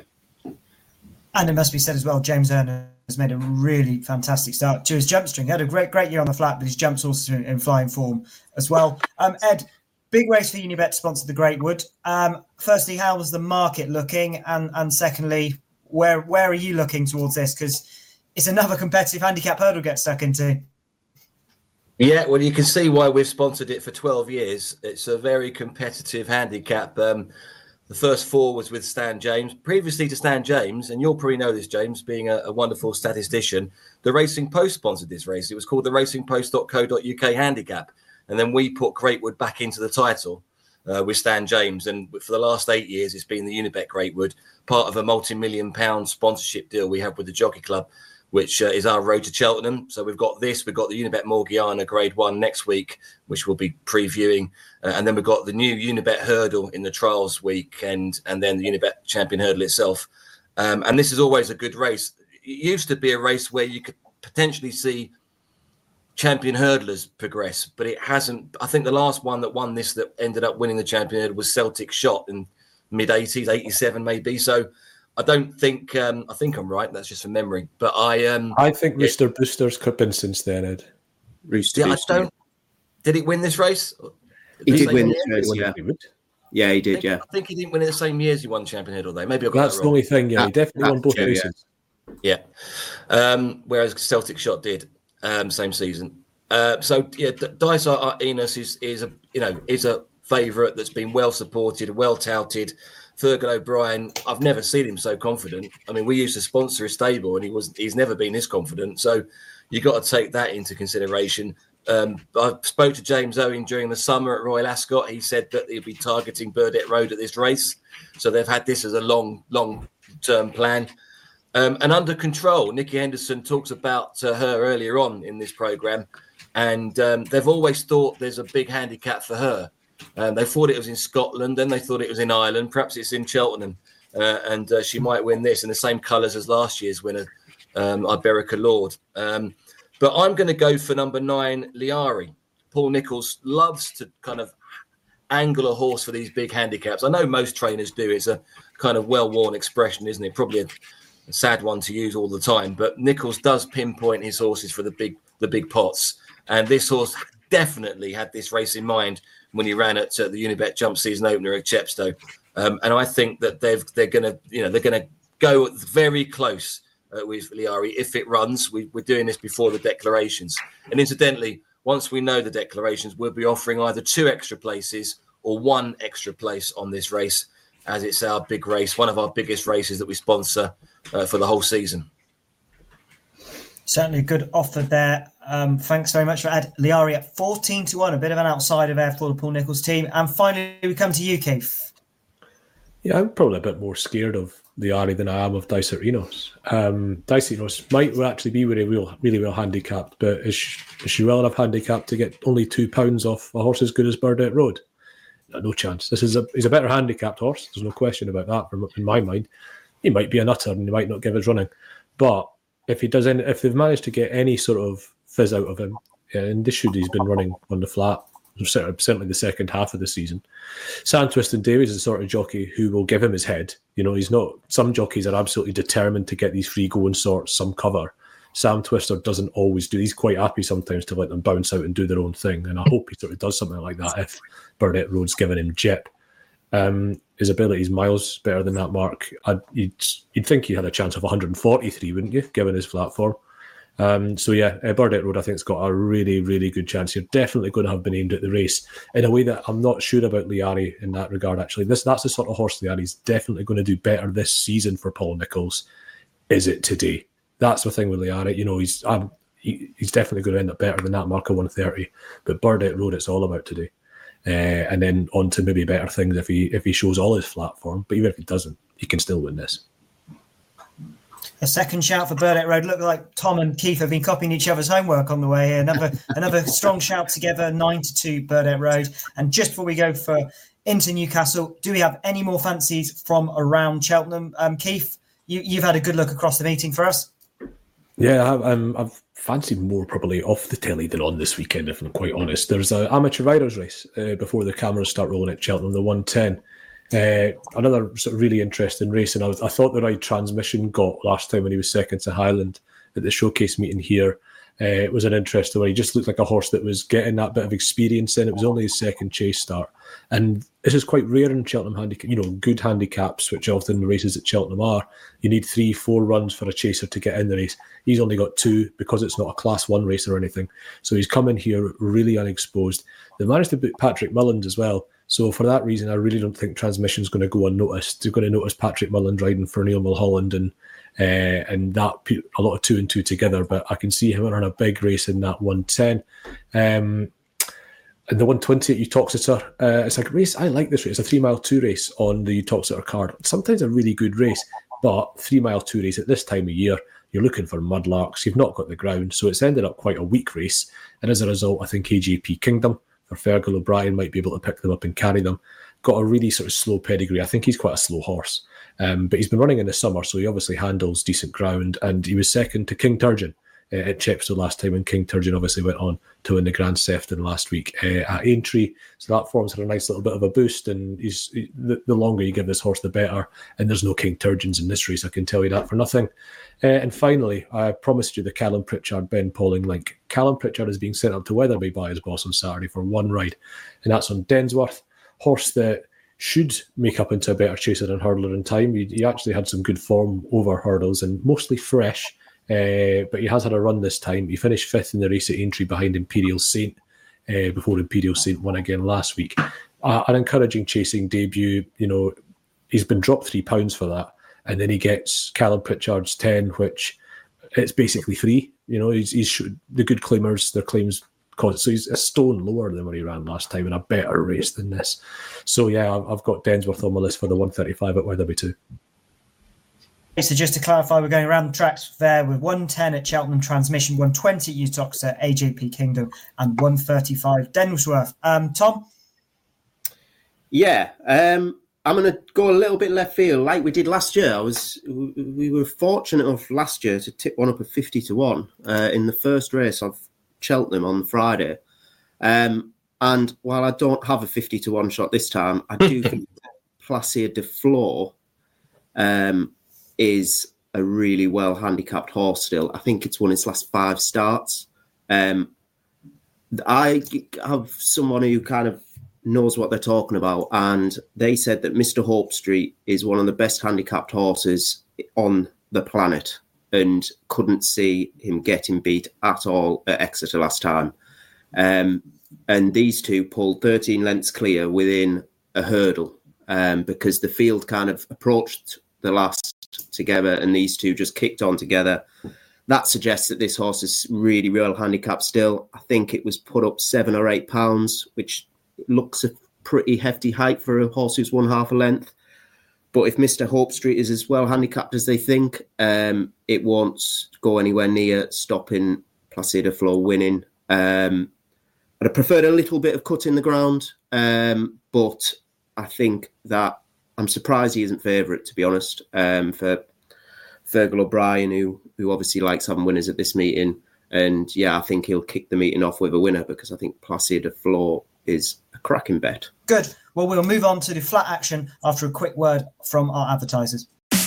And it must be said as well, James Erner has made a really fantastic start to his jump string. He had a great, great year on the flat, but his jump's also in, in flying form as well. Um, Ed, big race for Unibet to sponsor the Great Wood. Um, firstly, how was the market looking? And and secondly, where where are you looking towards this? Because it's another competitive handicap hurdle to get stuck into. Yeah, well, you can see why we've sponsored it for twelve years. It's a very competitive handicap. Um, the first four was with Stan James. Previously to Stan James, and you'll probably know this, James, being a, a wonderful statistician, the Racing Post sponsored this race. It was called the racing post dot co dot uk handicap. And then we put Greatwood back into the title uh, with Stan James. And for the last eight years, it's been the Unibet Greatwood, part of a multi-million pound sponsorship deal we have with the Jockey Club, which uh, is our road to Cheltenham. So we've got this, we've got the Unibet Morgiana Grade one next week, which we'll be previewing. Uh, and then we've got the new Unibet Hurdle in the trials weekend, and then the Unibet Champion Hurdle itself. Um, and this is always a good race. It used to be a race where you could potentially see champion hurdlers progress, but it hasn't. I think the last one that won this that ended up winning the champion hurdle was Celtic Shot in mid eighties, eighty-seven maybe. So I don't think, um, I think I'm right. That's just from memory. But I um, I think Rooster it, Booster's come in since then, Ed. Rooster yeah, Booster. I don't, did it win this race? He did win this race, yeah. Yeah, he did, I think, yeah. I think he didn't win it the same year as he won champion hurdle, though. Maybe I got That's that the wrong. only thing, yeah. That, he definitely won both true, races. Yeah. yeah. Um, whereas Celtic Shot did um, same season. Uh, so yeah, Dice Enos is is a you know is a favourite that's been well supported, well touted. Fergal O'Brien, I've never seen him so confident. I mean, we used to sponsor his stable, and he was he's never been this confident. So you got to take that into consideration. Um, I spoke to James Owen during the summer at Royal Ascot. He said that he'd be targeting Burdett Road at this race. So they've had this as a long, long term plan. Um, and Under Control, Nikki Henderson talks about uh, her earlier on in this programme. And um, they've always thought there's a big handicap for her. Um, they thought it was in Scotland, then they thought it was in Ireland. Perhaps it's in Cheltenham. Uh, and uh, she might win this in the same colours as last year's winner, um, Iberica Lord. Um, but I'm going to go for number nine, Liari. Paul Nicholls loves to kind of angle a horse for these big handicaps. I know most trainers do. It's a kind of well-worn expression, isn't it? Probably a, a sad one to use all the time. But Nicholls does pinpoint his horses for the big the big pots. And this horse definitely had this race in mind when he ran at uh, the Unibet Jump Season Opener at Chepstow. Um, and I think that they've they're going to you know they're going to go very close uh, with Liari if it runs. We, we're doing this before the declarations. And incidentally, once we know the declarations, we'll be offering either two extra places or one extra place on this race, as it's our big race, one of our biggest races that we sponsor uh, for the whole season. Certainly a good offer there. Um, thanks very much for Ed. Liari at fourteen to one, a bit of an outsider there for the Paul Nicholls team. And finally, we come to you, Keith. Yeah, I'm probably a bit more scared of Liari than I am of Dice Enos. Um, Dice Enos might actually be really, real, really well handicapped, but is she, is she well enough handicapped to get only two pounds off a horse as good as Burdett Road? No, no chance. This is a he's a better handicapped horse. There's no question about that from, in my mind. He might be a nutter and he might not give us running, but if he does, any, if they've managed to get any sort of fizz out of him, and this should he's been running on the flat, certainly the second half of the season. Sam Twiston Davies is the sort of jockey who will give him his head. You know, he's not. Some jockeys are absolutely determined to get these free going sorts some cover. Sam Twister doesn't always do. He's quite happy sometimes to let them bounce out and do their own thing. And I hope he sort of does something like that if Burdett Road's giving him jip. Um, his ability is miles better than that mark. I'd, you'd, you'd think he had a chance of one hundred forty-three, wouldn't you, given his flat form? Um, so yeah, uh, Burdett Road I think has got a really, really good chance. You're definitely going to have been aimed at the race in a way that I'm not sure about Liari in that regard. Actually, this that's the sort of horse Liari's definitely going to do better this season for Paul Nicholls. Is it today? That's the thing with Liari. You know, he's um, he, he's definitely going to end up better than that mark of one thirty. But Burdett Road, it's all about today. Uh, and then on to maybe better things if he if he shows all his flat form. But even if he doesn't, he can still win this. A second shout for Burdett Road. Look like Tom and Keith have been copying each other's homework on the way here. Another another strong shout together, nine to two Burdett Road. And just before we go for into Newcastle, do we have any more fancies from around Cheltenham? Um, Keith, you, you've had a good look across the meeting for us. Yeah, I've, um, I've fancied more probably off the telly than on this weekend, if I'm quite honest. There's an amateur riders race uh, before the cameras start rolling at Cheltenham, the one ten. Uh, another sort of really interesting race, and I, was, I thought the ride Transmission got last time when he was second to Highland at the showcase meeting here. Uh, it was an interesting one. He just looked like a horse that was getting that bit of experience in. It was only his second chase start, and this is quite rare in Cheltenham handicap. You know, good handicaps, which often the races at Cheltenham are. You need three, four runs for a chaser to get in the race. He's only got two because it's not a Class One race or anything. So he's come in here really unexposed. They managed to book Patrick Mullins as well. So for that reason, I really don't think Transmission's going to go unnoticed. They're going to notice Patrick Mullins riding for Neil Mulholland and uh, and that a lot of two and two together. But I can see him running a big race in that one ten. Um, and the one twenty at Uttoxeter, uh, it's a race. I like this race. It's a three mile two race on the Uttoxeter card. Sometimes a really good race, but three mile two race at this time of year, you're looking for mudlarks. You've not got the ground, so it's ended up quite a weak race. And as a result, I think A J P Kingdom or Fergal O'Brien might be able to pick them up and carry them. Got a really sort of slow pedigree. I think he's quite a slow horse, um, but he's been running in the summer, so he obviously handles decent ground. And he was second to King Turgeon uh, at Chepstow last time, and King Turgeon obviously went on to win the Grand Sefton last week uh, at Aintree. So that form's had a nice little bit of a boost, and he's he, the, the longer you give this horse, the better. And there's no King Turgeons in this race, I can tell you that for nothing. Uh, and finally, I promised you the Callum Pritchard Ben Pauling link. Callum Pritchard is being sent up to Wetherby by his boss on Saturday for one ride, and that's on Densworth, horse that should make up into a better chaser than hurdler in time. He, he actually had some good form over hurdles and mostly fresh, uh, but he has had a run this time. He finished fifth in the race at Aintree behind Imperial Saint uh, before Imperial Saint won again last week. Uh, an encouraging chasing debut. You know, he's been dropped three pounds for that. And then he gets Callum Pritchard's ten, which it's basically free. You know, he's, he's the good claimers, their claims cost. So he's a stone lower than what he ran last time in a better race than this. So yeah, I've got Densworth on my list for the one thirty-five at Wetherby too. So just to clarify, we're going around the tracks there with one ten at Cheltenham Transmission, one twenty at Uttoxeter, A J P Kingdom, and one thirty-five Densworth. Um, Tom? Yeah, um, I'm going to go a little bit left field, like we did last year. I was, we were fortunate enough last year to tip one up at fifty to one uh, in the first race of Cheltenham on Friday. Um, and while I don't have a fifty to one shot this time, I do think Placide de Fleur um, is a really well handicapped horse still. I think it's won its last five starts. Um, I have someone who kind of knows what they're talking about, and they said that Mister Hope Street is one of the best handicapped horses on the planet, and couldn't see him getting beat at all at Exeter last time. Um, and these two pulled thirteen lengths clear within a hurdle um, because the field kind of approached the last together, and these two just kicked on together. That suggests that this horse is really well handicapped still. I think it was put up seven or eight pounds, which looks a pretty hefty height for a horse who's won half a length. But if Mister Hope Street is as well handicapped as they think, um, it won't go anywhere near stopping Placide de Fleur winning. Um, I'd have preferred a little bit of cut in the ground, um, but I think that I'm surprised he isn't favourite, to be honest, um, for Fergal O'Brien, who who obviously likes having winners at this meeting. And yeah, I think he'll kick the meeting off with a winner, because I think Placide de Fleur is a cracking bet. Good. Well, we'll move on to the flat action after a quick word from our advertisers.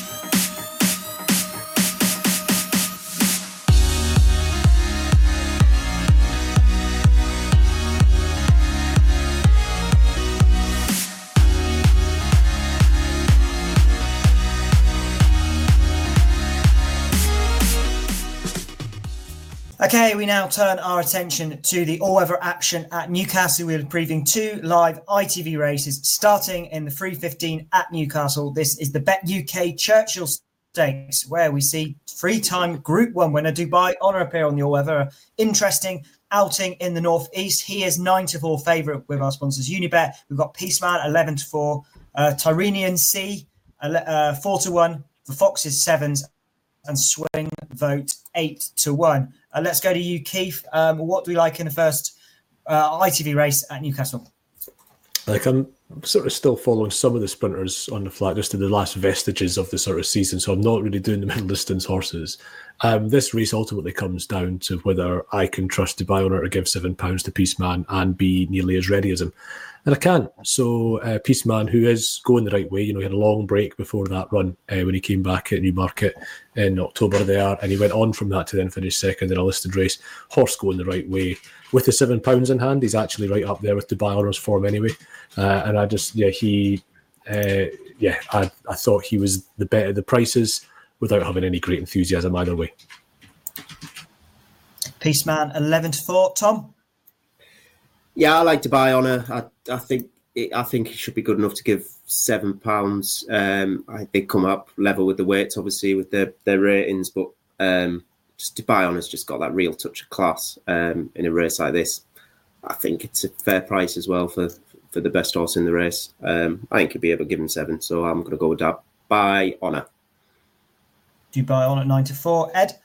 Okay, we now turn our attention to the all-weather action at Newcastle. We're previewing two live I T V races starting in the three fifteen at Newcastle. This is the Bet U K Churchill Stakes, where we see three-time Group One winner Dubai Honor appear on the all-weather. Interesting outing in the northeast. He is nine to four favourite with our sponsors Unibet. We've got Peaceman eleven to four, uh, Tyrenian C uh, four to one, the Foxes sevens, and Swing Vote eight to one. Uh, let's go to you, Keith. Um, what do we like in the first uh, I T V race at Newcastle? Like I'm sort of still following some of the sprinters on the flat, just to the last vestiges of the sort of season. So I'm not really doing the middle distance horses. Um, this race ultimately comes down to whether I can trust Dubai Honor to give seven pounds to Peaceman and be nearly as ready as him. And I can. So uh, Peaceman, who is going the right way, you know, he had a long break before that run uh, when he came back at Newmarket in October there, and he went on from that to then finish second in a listed race. Horse going the right way. With the seven pounds in hand, he's actually right up there with Dubai Honor's form anyway. Uh, and I just, yeah, he, uh, yeah, I, I thought he was the better the prices without having any great enthusiasm either way. Peaceman eleven to four. Tom? Yeah, I like Dubai Honor. I, I think it, I think he should be good enough to give seven pounds. Um, I they come up level with the weights, obviously, with their, their ratings, but um, just Dubai Honor's just got that real touch of class um, in a race like this. I think it's a fair price as well for, for the best horse in the race. Um, I think he'll be able to give him seven, so I'm going to go with Dubai Honor. Dubai Honor nine to four. Ed?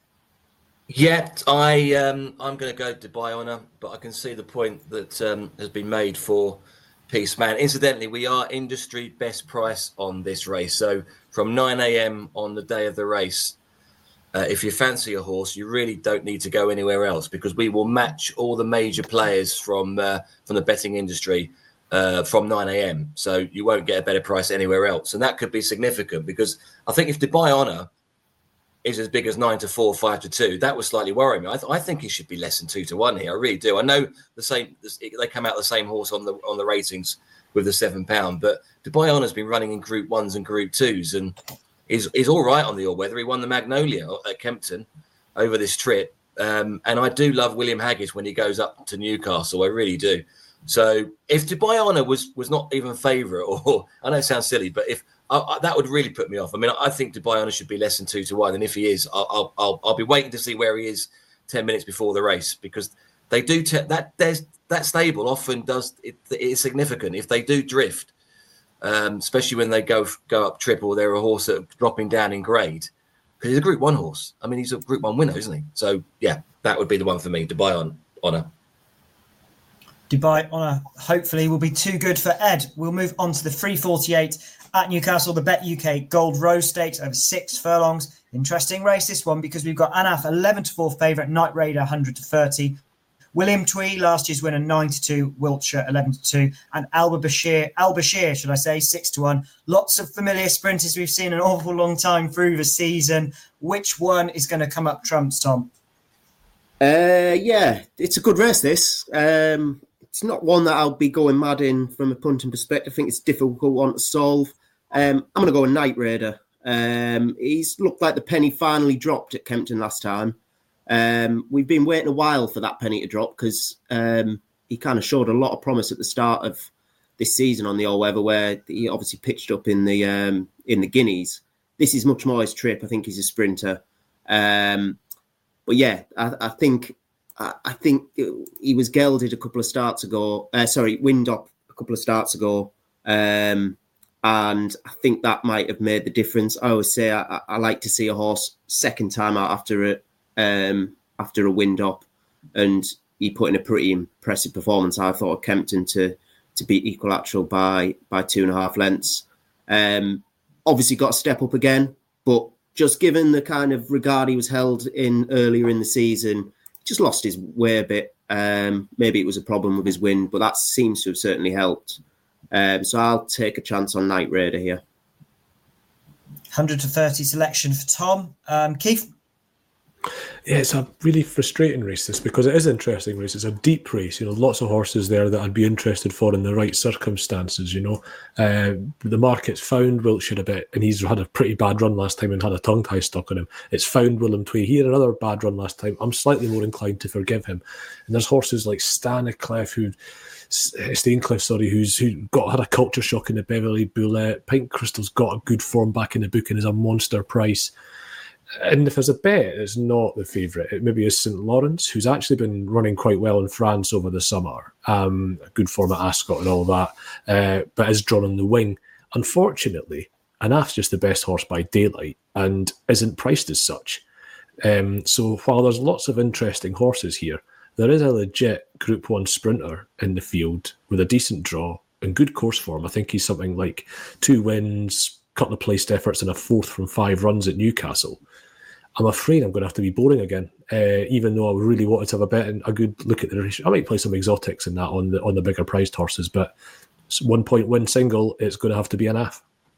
Yeah, I, um, I'm going to go Dubai Honor, but I can see the point that um, has been made for Peaceman. Incidentally, we are industry best price on this race. So from nine a.m. on the day of the race, uh, if you fancy a horse, you really don't need to go anywhere else, because we will match all the major players from uh, from the betting industry uh, from nine a.m. So you won't get a better price anywhere else. And that could be significant, because I think if Dubai Honor is as big as nine to four, five to two, that would slightly worry me. I, th- I think he should be less than two to one here. I really do. I know the same. They come out the same horse on the on the ratings with the seven pound, but Dubai Honor's been running in Group Ones and Group Twos, and is is all right on the all weather. He won the Magnolia at Kempton over this trip, um, and I do love William Haggis when he goes up to Newcastle. I really do. So if Dubai Honor was was not even favourite, or I know it sounds silly, but if I, I, that would really put me off. I mean, I think Dubai Honor should be less than two to one, and if he is, I'll I'll, I'll, I'll be waiting to see where he is ten minutes before the race, because they do te- that. There's that stable often does it, it is significant if they do drift, um, especially when they go go up triple. They're a horse that dropping down in grade, because he's a Group One horse. I mean, he's a Group One winner, isn't he? So yeah, that would be the one for me. Dubai Honor. Dubai Honor hopefully will be too good for Ed. We'll move on to the three forty-eight at Newcastle, the Bet U K Gold Rose Stakes over six furlongs. Interesting race, this one, because we've got Anaf eleven to four favourite, Night Raider one hundred to thirty, William Twee, last year's winner, nine to two, Wiltshire eleven to two, and Alba Bashir, Al Bashir, should I say, six to one. Lots of familiar sprinters we've seen an awful long time through the season. Which one is going to come up trumps, Tom? Uh, yeah, it's a good race, this. Um, it's not one that I'll be going mad in from a punting perspective. I think it's a difficult one to solve. Um, I'm going to go with Night Raider. Um, he's looked like the penny finally dropped at Kempton last time. Um, we've been waiting a while for that penny to drop, because um, he kind of showed a lot of promise at the start of this season on the all-weather, where he obviously pitched up in the um, in the Guineas. This is much more his trip. I think he's a sprinter. Um, but yeah, I, I think I, I think he was gelded a couple of starts ago. Uh, sorry, wind up a couple of starts ago. Um, And I think that might have made the difference. I always say I, I like to see a horse second time out after a um, after a wind up, and he put in a pretty impressive performance, I thought, at Kempton to to beat Equilateral by by two and a half lengths. Um, obviously got to step up again, but just given the kind of regard he was held in earlier in the season, just lost his way a bit. Um, maybe it was a problem with his wind, but that seems to have certainly helped. Um, so I'll take a chance on Night Raider here. one hundred to thirty selection for Tom. Um, Keith? Yeah, it's a really frustrating race, this, because it is an interesting race. It's a deep race, you know, lots of horses there that I'd be interested for in the right circumstances, you know. Uh, the market's found Wiltshire a bit, and he's had a pretty bad run last time and had a tongue tie stuck on him. It's found William Twee. He had another bad run last time. I'm slightly more inclined to forgive him. And there's horses like Staniclef who Staincliffe, sorry, who's who got had a culture shock in the Beverley Bullet. Pint Crystal's got a good form back in the book and is a monster price. And if there's a bet, it's not the favourite. It maybe is Saint Lawrence, who's actually been running quite well in France over the summer. Um, a good form at Ascot and all that, uh, but is drawn on the wing. Unfortunately, Anaf's just the best horse by daylight and isn't priced as such. Um, so while there's lots of interesting horses here, there is a legit Group one sprinter in the field with a decent draw and good course form. I think he's something like two wins, couple of placed efforts and a fourth from five runs at Newcastle. I'm afraid I'm going to have to be boring again, uh, even though I really wanted to have a bet and a good look at the race. I might play some exotics in that on the on the bigger priced horses, but one point win single, it's going to have to be Anaf.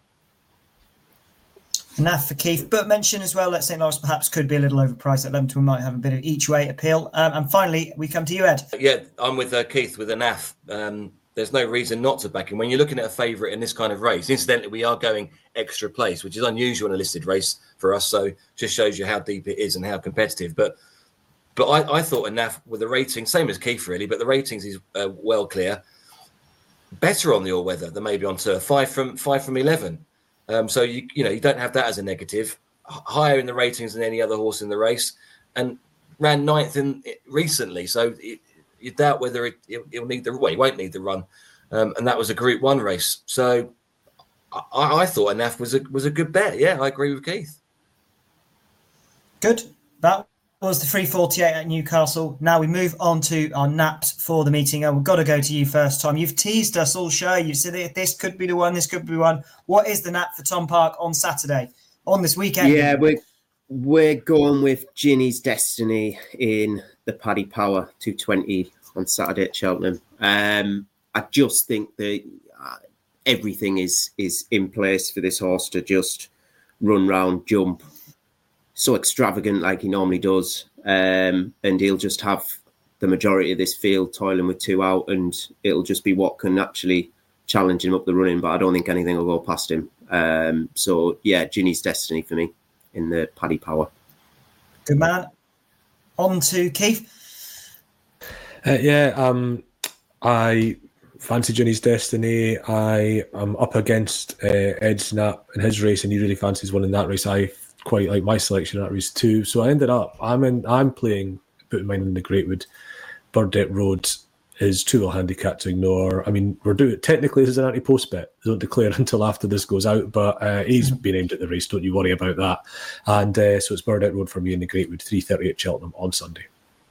Enough for Keith, but mention as well that Saint Lawrence perhaps could be a little overpriced at eleven to one, might have a bit of each way appeal. Um, and finally, we come to you, Ed. Yeah, I'm with uh, Keith with Anaf. Um, there's no reason not to back him. When you're looking at a favourite in this kind of race, incidentally, we are going extra place, which is unusual in a listed race for us. So just shows you how deep it is and how competitive. But but I, I thought Anaf with the rating, same as Keith really, but the ratings is uh, well clear. Better on the all weather than maybe on turf. Five from five from eleven. Um, so you you know you don't have that as a negative. H- higher in the ratings than any other horse in the race, and ran ninth in recently. So it, you doubt whether it, it, it'll need the well, he won't need the run, um, and that was a Group One race. So I, I thought Anaf was a was a good bet. Yeah, I agree with Keith. Good. That was the three forty-eight at Newcastle. Now we move on to our naps for the meeting, and we've got to go to you first, Tom. You've teased us all show. You've said that this could be the one, this could be one. What is the nap for Tom Park on Saturday, on this weekend? Yeah, we're we're going with Ginny's Destiny in the Paddy Power two twenty on Saturday at Cheltenham. Um, I just think that uh, everything is is in place for this horse to just run round, jump, so extravagant like he normally does, um, and he'll just have the majority of this field toiling with two out, and it'll just be what can actually challenge him up the running, but I don't think anything will go past him. Um, so, yeah, Ginny's Destiny for me in the Paddy Power. Good man. On to Keith. Uh, yeah, um, I fancy Ginny's Destiny. I am up against uh, Ed's nap in his race, and he really fancies one in that race. I quite like my selection in that race too. So I ended up, I'm in, I'm playing, putting mine in the Greatwood. Burdett Road is too well handicapped to ignore. I mean, we're doing technically this is an anti-post bet. They don't declare until after this goes out, but uh, he's been aimed at the race. Don't you worry about that. And uh, so it's Burdett Road for me in the Greatwood, three thirty at Cheltenham on Sunday.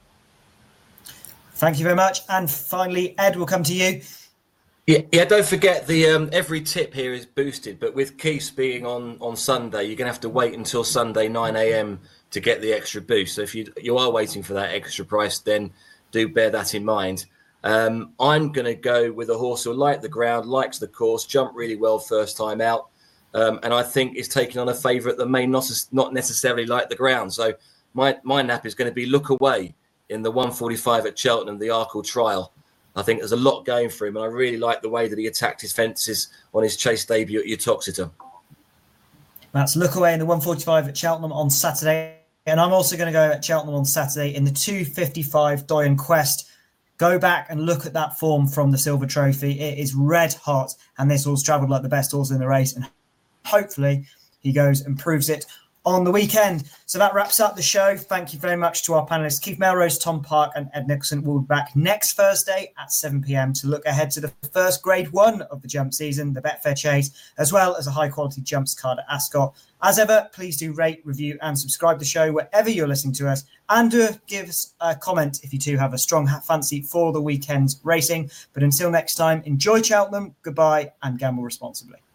Thank you very much. And finally, Ed, will come to you. Yeah, yeah. Don't forget the um, every tip here is boosted, but with Keith's being on, on Sunday, you're going to have to wait until Sunday nine a.m. to get the extra boost. So if you you are waiting for that extra price, then do bear that in mind. Um, I'm going to go with a horse who likes the ground, likes the course, jumped really well first time out, um, and I think is taking on a favourite that may not not necessarily like the ground. So my my nap is going to be Look Away in the one forty-five at Cheltenham, the Arkle Trial. I think there's a lot going for him, and I really like the way that he attacked his fences on his chase debut at Uttoxeter. That's Look Away in the one forty-five at Cheltenham on Saturday. And I'm also going to go at Cheltenham on Saturday in the two fifty-five Doyen Quest. Go back and look at that form from the Silver Trophy. It is red hot, and this horse travelled like the best horse in the race. And hopefully he goes and proves it on the weekend. So that wraps up the show. Thank you very much to our panellists, Keith Melrose, Tom Park and Ed Nicholson. We'll be back next Thursday at seven p.m. to look ahead to the first grade one of the jump season, the Betfair Chase, as well as a high-quality jumps card at Ascot. As ever, please do rate, review and subscribe to the show wherever you're listening to us, and do give us a comment if you do have a strong fancy for the weekend's racing. But until next time, enjoy Cheltenham, goodbye and gamble responsibly.